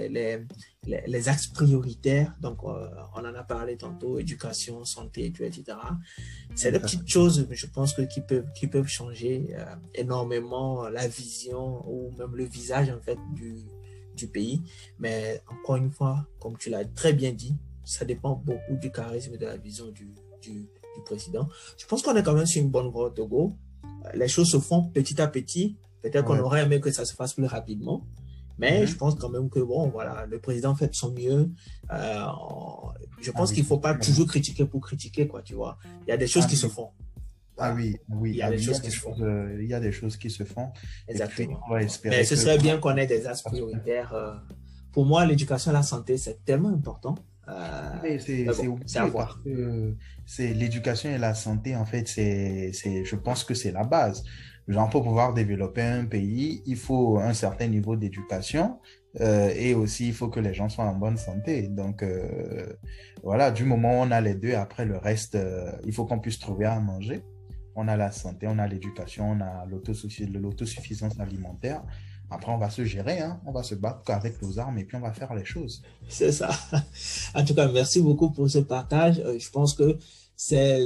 les axes prioritaires. Donc, on en a parlé tantôt, éducation, santé, etc. C'est des petites choses, je pense, qui peuvent changer énormément la vision ou même le visage, en fait, du pays. Mais encore une fois, comme tu l'as très bien dit, ça dépend beaucoup du charisme et de la vision du président. Je pense qu'on est quand même sur une bonne voie au Togo. Les choses se font petit à petit. Peut-être qu'on Ouais. aurait aimé que ça se fasse plus rapidement. Mais je pense quand même que, bon, voilà, le président fait de son mieux. Euh, je Ah pense oui, qu'il ne c'est faut pas sûr. toujours critiquer pour critiquer, quoi, tu vois. Il y a des choses Ah qui se oui. font. Ah Voilà. oui, Il oui, y a ah des oui, il y a choses qui des se font. choses, il y a des choses qui se font. Et puis, Exactement. on va Mais espérer ce que serait bien qu'on ait des axes prioritaires. Pour moi, l'éducation et la santé, c'est tellement important. mais Mais c'est bon, c'est à obligé parce voir. que c'est l'éducation et la santé, en fait, je pense que c'est la base. Genre, pour pouvoir développer un pays, il faut un certain niveau d'éducation et aussi il faut que les gens soient en bonne santé. Donc, voilà, du moment où on a les deux, après le reste, il faut qu'on puisse trouver à manger. On a la santé, on a l'éducation, on a l'autosuffisance alimentaire. Après, on va se gérer, hein. On va se battre avec nos armes et puis on va faire les choses. C'est ça. En tout cas, merci beaucoup pour ce partage. Je pense que c'est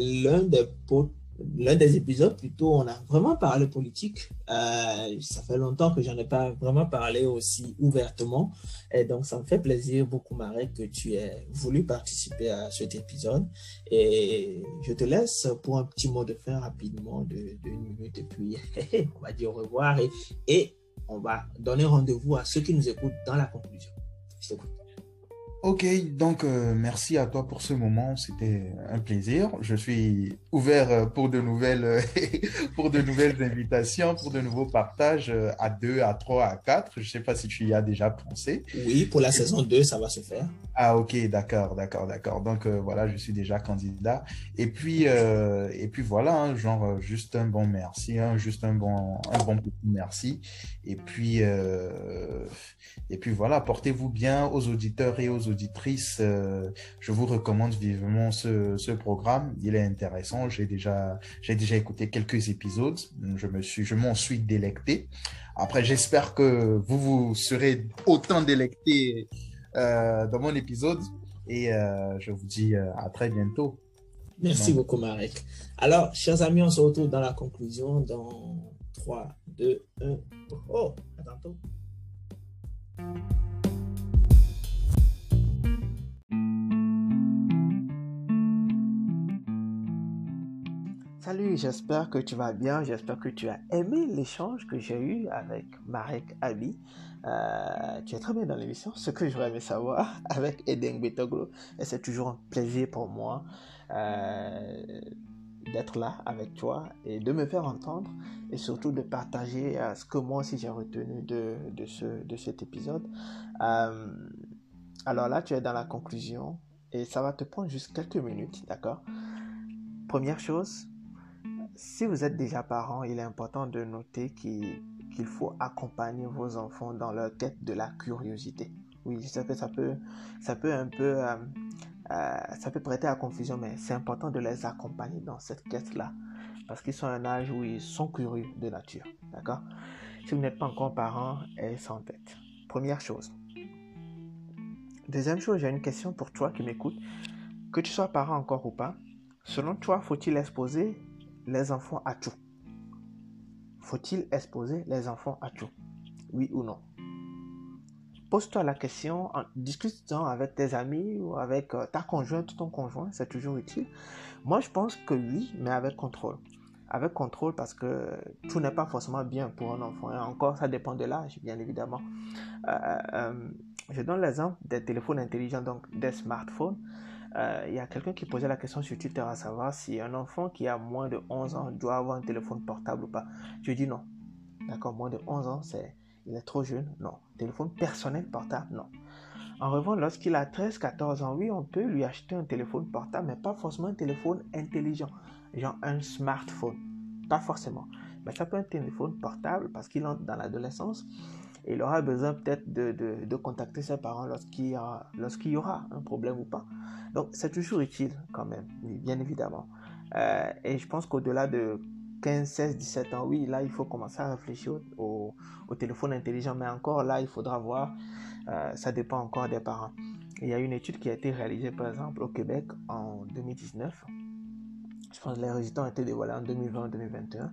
l'un des épisodes plutôt où on a vraiment parlé politique. Ça fait longtemps que j'en ai pas vraiment parlé aussi ouvertement. Et donc, ça me fait plaisir beaucoup, Marek, que tu aies voulu participer à cet épisode. Et je te laisse pour un petit mot de fin rapidement de 1 minute. Et puis, on va dire au revoir et on va donner rendez-vous à ceux qui nous écoutent dans la conclusion. Je t'écoute. Ok, donc merci à toi pour ce moment, c'était un plaisir. Je suis ouvert pour de nouvelles, pour de nouvelles invitations, pour de nouveaux partages à 2, à 3, à 4. Je ne sais pas si tu y as déjà pensé. Oui, pour la saison 2, ça va se faire. Ah ok, d'accord. Donc voilà, je suis déjà candidat. Et puis voilà, hein, genre juste un bon merci, hein, juste un bon petit merci. Et puis, euh, et puis voilà, portez-vous bien aux auditeurs et aux auditrices. Je vous recommande vivement ce programme. Il est intéressant. J'ai déjà écouté quelques épisodes. Je m'en suis délecté. Après, j'espère que vous vous serez autant délecté dans mon épisode et je vous dis à très bientôt. Merci Donc, beaucoup, Marek. Alors, chers amis, on se retrouve dans la conclusion dans 3, 2, 1. Oh, à tantôt. Salut, j'espère que tu vas bien. J'espère que tu as aimé l'échange que j'ai eu avec Marek Abi. Tu es très bien dans l'émission, ce que j'aurais aimé savoir avec Eden Betoglo. Et c'est toujours un plaisir pour moi. Euh, d'être là avec toi et de me faire entendre et surtout de partager ce que moi aussi j'ai retenu de cet épisode. Alors là, tu es dans la conclusion et ça va te prendre juste quelques minutes, d'accord? Première chose, si vous êtes déjà parent, il est important de noter qu'il faut accompagner vos enfants dans leur quête de la curiosité. Oui, je sais que ça peut un peu, ça peut prêter à confusion, mais c'est important de les accompagner dans cette quête-là, parce qu'ils sont à un âge où ils sont curieux de nature, d'accord? Si vous n'êtes pas encore parent, ayez ça en tête. Première chose. Deuxième chose, j'ai une question pour toi qui m'écoute. Que tu sois parent encore ou pas, selon toi, faut-il exposer les enfants à tout? Faut-il exposer les enfants à tout? Oui ou non? Pose-toi la question en discutant avec tes amis ou avec ta conjointe ou ton conjoint, c'est toujours utile. Moi, je pense que oui, mais avec contrôle. Avec contrôle parce que tout n'est pas forcément bien pour un enfant. Et encore, ça dépend de l'âge, bien évidemment. Je donne l'exemple des téléphones intelligents, donc des smartphones. Il y a quelqu'un qui posait la question sur Twitter à savoir si un enfant qui a moins de 11 ans doit avoir un téléphone portable ou pas. Je dis non. D'accord, moins de 11 ans, il est trop jeune, non. Téléphone personnel portable, non. En revanche, lorsqu'il a 13-14 ans, oui, on peut lui acheter un téléphone portable, mais pas forcément un téléphone intelligent, genre un smartphone, pas forcément. Mais ça peut être un téléphone portable parce qu'il entre dans l'adolescence et il aura besoin peut-être de contacter ses parents lorsqu'il y aura un problème ou pas. Donc, c'est toujours utile quand même, oui, bien évidemment. Et je pense qu'au-delà de 15, 16, 17 ans, oui, là, il faut commencer à réfléchir au téléphone intelligent. Mais encore, là, il faudra voir, ça dépend encore des parents. Il y a une étude qui a été réalisée, par exemple, au Québec en 2019. Je pense que les résultats ont été dévoilés en 2020-2021.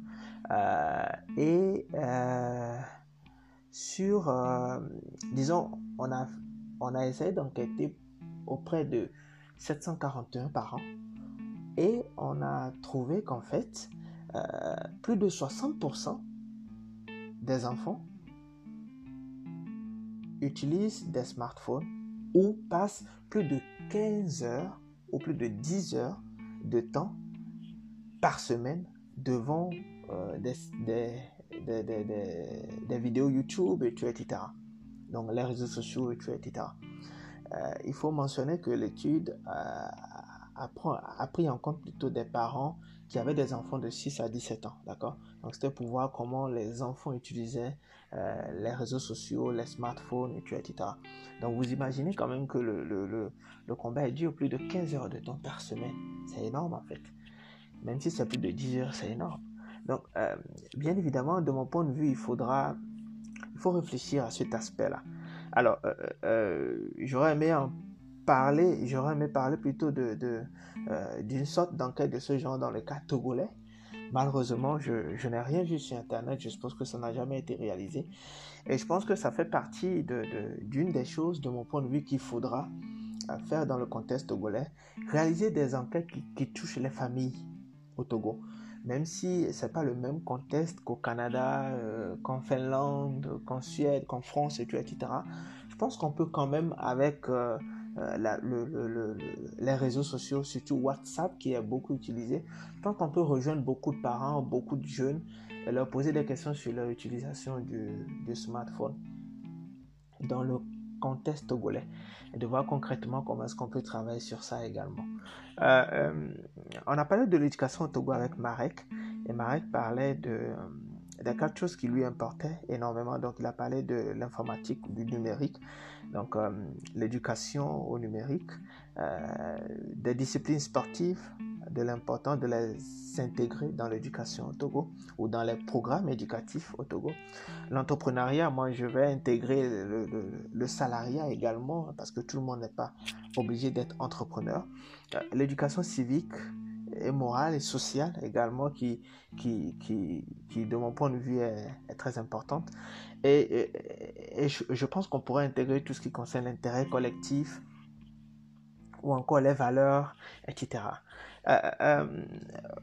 Disons, on a essayé d'enquêter auprès de 741 parents et on a trouvé qu'en fait, plus de 60% des enfants utilisent des smartphones ou passent plus de 15 heures ou plus de 10 heures de temps par semaine devant des vidéos YouTube, etc. Donc les réseaux sociaux, etc. Il faut mentionner que l'étude a pris en compte plutôt des parents qui avaient des enfants de 6 à 17 ans, d'accord? Donc c'était pour voir comment les enfants utilisaient les réseaux sociaux, les smartphones, etc. Donc vous imaginez quand même que le combat est dur, plus de 15 heures de temps par semaine. C'est énorme en fait. Même si c'est plus de 10 heures, c'est énorme. Donc, bien évidemment, de mon point de vue, il faut réfléchir à cet aspect-là. Alors, j'aurais aimé parler plutôt d'une sorte d'enquête de ce genre dans le cas togolais. Malheureusement, je n'ai rien vu sur Internet, je suppose que ça n'a jamais été réalisé. Et je pense que ça fait partie d'une des choses, de mon point de vue, qu'il faudra faire dans le contexte togolais, réaliser des enquêtes qui touchent les familles au Togo. Même si ce n'est pas le même contexte qu'au Canada, qu'en Finlande, qu'en Suède, qu'en France, etc. Je pense qu'on peut quand même, avec les réseaux sociaux, surtout WhatsApp qui est beaucoup utilisé, je pense qu'on peut rejoindre beaucoup de parents, beaucoup de jeunes et leur poser des questions sur leur utilisation du smartphone dans le contexte togolais et de voir concrètement comment est-ce qu'on peut travailler sur ça également. On a parlé de l'éducation au Togo avec Marek et Marek parlait de quelque chose qui lui importait énormément. Donc il a parlé de l'informatique, du numérique, donc l'éducation au numérique, des disciplines sportives, de l'importance de les intégrer dans l'éducation au Togo ou dans les programmes éducatifs au Togo. L'entrepreneuriat, moi je vais intégrer le salariat également parce que tout le monde n'est pas obligé d'être entrepreneur. L'éducation civique et morale et sociale également qui de mon point de vue est très importante et je pense qu'on pourrait intégrer tout ce qui concerne l'intérêt collectif ou encore les valeurs, etc.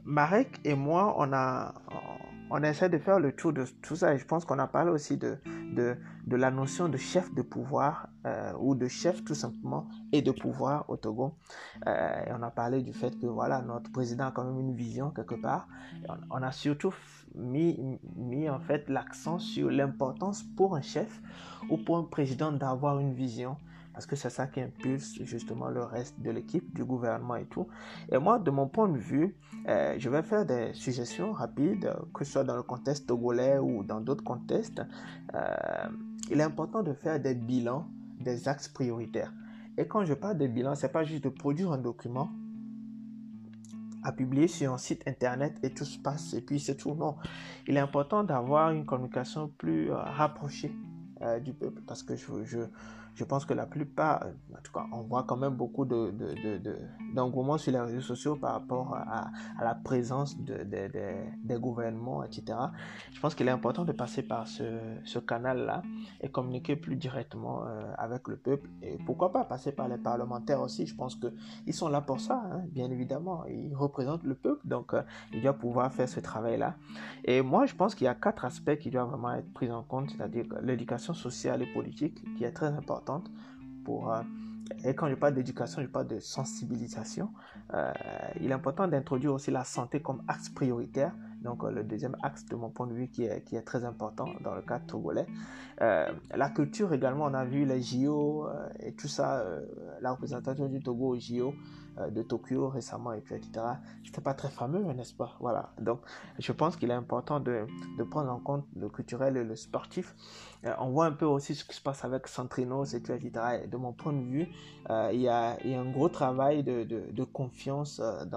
Marek et moi, on essaie de faire le tour de tout ça et je pense qu'on a parlé aussi de de la notion de chef de pouvoir ou de chef tout simplement et de pouvoir au Togo. Et on a parlé du fait que voilà, notre président a quand même une vision quelque part. Et on a surtout mis en fait l'accent sur l'importance pour un chef ou pour un président d'avoir une vision, parce que c'est ça qui impulse justement le reste de l'équipe, du gouvernement et tout. Et moi, de mon point de vue, je vais faire des suggestions rapides, que ce soit dans le contexte togolais ou dans d'autres contextes. Il est important de faire des bilans des axes prioritaires. Et quand je parle de bilan, c'est pas juste de produire un document à publier sur un site internet et tout se passe et puis c'est tout. Non, il est important d'avoir une communication plus rapprochée du peuple, parce que je pense que la plupart, en tout cas, on voit quand même beaucoup d'engouement sur les réseaux sociaux par rapport à la présence des gouvernements, etc. Je pense qu'il est important de passer par ce canal-là et communiquer plus directement avec le peuple. Et pourquoi pas passer par les parlementaires aussi. Je pense qu'ils sont là pour ça, hein, bien évidemment. Ils représentent le peuple, donc ils doivent pouvoir faire ce travail-là. Et moi, je pense qu'il y a 4 aspects qui doivent vraiment être pris en compte, c'est-à-dire l'éducation sociale et politique, qui est très importante pour... et quand je parle d'éducation, je parle de sensibilisation. Il est important d'introduire aussi la santé comme axe prioritaire. Donc, le deuxième axe, de mon point de vue, qui est très important dans le cadre togolais. La culture également, on a vu les JO et tout ça, la représentation du Togo aux JO de Tokyo récemment, et puis, etc. C'était pas très fameux, n'est-ce pas? Voilà. Donc, je pense qu'il est important de prendre en compte le culturel et le sportif. On voit un peu aussi ce qui se passe avec Centrinos, etc. Et de mon point de vue, il y a un gros travail de confiance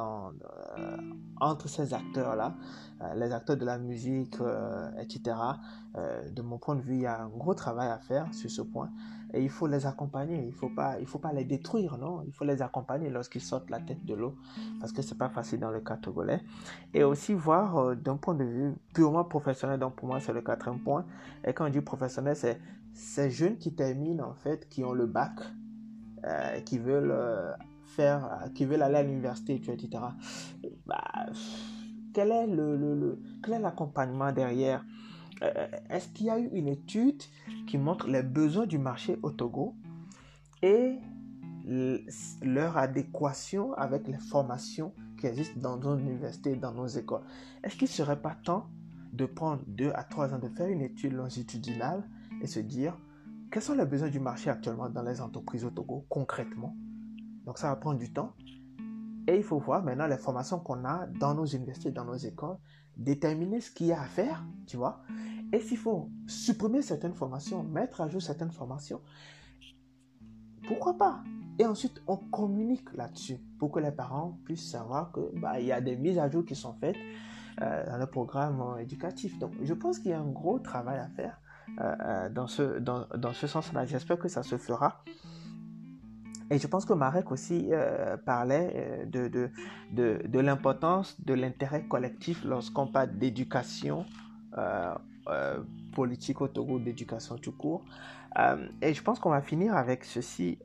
entre ces acteurs-là, les acteurs de la musique, etc. De mon point de vue, il y a un gros travail à faire sur ce point. Et il faut les accompagner, il faut pas les détruire, non? Il faut les accompagner lorsqu'ils sortent la tête de l'eau, parce que c'est pas facile dans le cas togolais. Et aussi voir d'un point de vue purement professionnel, donc pour moi c'est le 4e point. Et quand on dit professionnel, c'est ces jeunes qui terminent en fait, qui ont le bac, qui veulent qui veulent aller à l'université, etc. Bah, quel est l'accompagnement derrière? Est-ce qu'il y a eu une étude qui montre les besoins du marché au Togo et leur adéquation avec les formations qui existent dans nos universités, dans nos écoles? Est-ce qu'il ne serait pas temps de prendre 2 à 3 ans, de faire une étude longitudinale et se dire quels sont les besoins du marché actuellement dans les entreprises au Togo concrètement? Donc ça va prendre du temps. Et il faut voir maintenant les formations qu'on a dans nos universités, dans nos écoles, déterminer ce qu'il y a à faire, tu vois. Et s'il faut supprimer certaines formations, mettre à jour certaines formations, pourquoi pas? Et ensuite, on communique là-dessus pour que les parents puissent savoir que y a des mises à jour qui sont faites dans le programme éducatif. Donc, je pense qu'il y a un gros travail à faire dans ce sens-là. J'espère que ça se fera. Et je pense que Marek aussi parlait de l'importance de l'intérêt collectif lorsqu'on parle d'éducation politique au Togo, d'éducation tout court. Et je pense qu'on va finir avec ceci.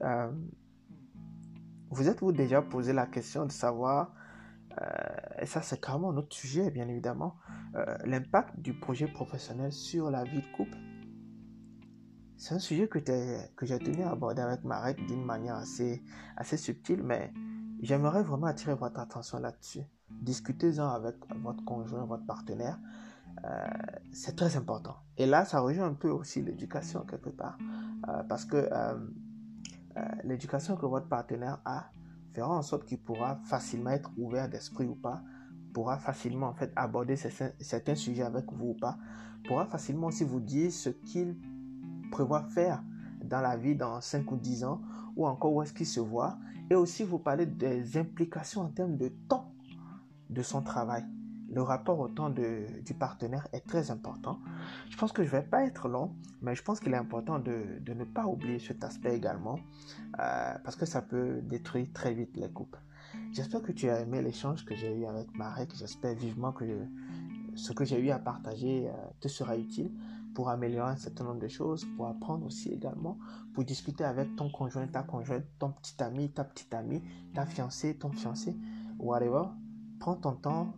Vous êtes-vous déjà posé la question de savoir, et ça c'est carrément un autre sujet bien évidemment, l'impact du projet professionnel sur la vie de couple? C'est un sujet que j'ai tenu à aborder avec Marek d'une manière assez subtile, mais j'aimerais vraiment attirer votre attention là-dessus. Discutez-en avec votre conjoint, votre partenaire. C'est très important. Et là, ça rejoint un peu aussi l'éducation quelque part. Parce que l'éducation que votre partenaire a fera en sorte qu'il pourra facilement être ouvert d'esprit ou pas, pourra facilement en fait aborder certains sujets avec vous ou pas, pourra facilement aussi vous dire ce qu'il prévoit faire dans la vie dans 5 ou 10 ans, ou encore où est-ce qu'il se voit, et aussi vous parler des implications en termes de temps de son travail. Le rapport au temps du partenaire est très important. Je pense que je ne vais pas être long, mais je pense qu'il est important de ne pas oublier cet aspect également, parce que ça peut détruire très vite les couples. J'espère que tu as aimé l'échange que j'ai eu avec Marek. J'espère vivement que ce que j'ai eu à partager te sera utile pour améliorer un certain nombre de choses, pour apprendre aussi également, pour discuter avec ton conjoint, ta conjointe, ton petit ami, ta petite amie, ta fiancée, ton fiancé, whatever. Prends ton temps,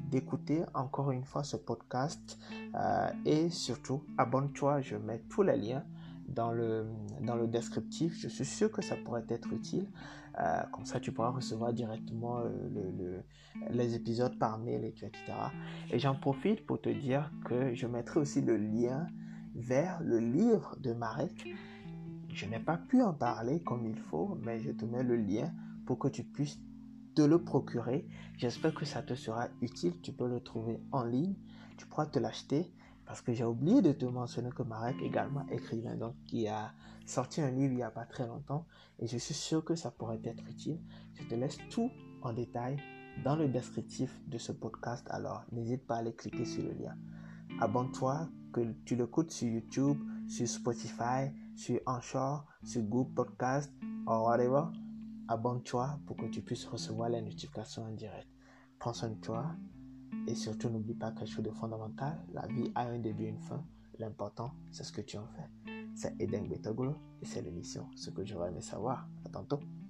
d'écouter encore une fois ce podcast et surtout abonne-toi, je mets tous les liens dans le descriptif. Je suis sûr que ça pourrait être utile. Comme ça, tu pourras recevoir directement les épisodes par mail, etc. Et j'en profite pour te dire que je mettrai aussi le lien vers le livre de Marek. Je n'ai pas pu en parler comme il faut, mais je te mets le lien pour que tu puisses te le procurer. J'espère que ça te sera utile. Tu peux le trouver en ligne. Tu pourras te l'acheter parce que j'ai oublié de te mentionner que Marek également écrivain, donc qui a sorti un livre il n'y a pas très longtemps et je suis sûr que ça pourrait être utile. Je te laisse tout en détail dans le descriptif de ce podcast. Alors, n'hésite pas à aller cliquer sur le lien. Abonne-toi, que tu l'écoutes sur YouTube, sur Spotify, sur Anchor, sur Google Podcast ou whatever. Abonne-toi pour que tu puisses recevoir les notifications en direct. Prends soin de toi et surtout n'oublie pas quelque chose de fondamental. La vie a un début et une fin. L'important, c'est ce que tu en fais. C'est Eden Betogolo et c'est l'émission Ce que j'aurais aimé savoir. À tantôt.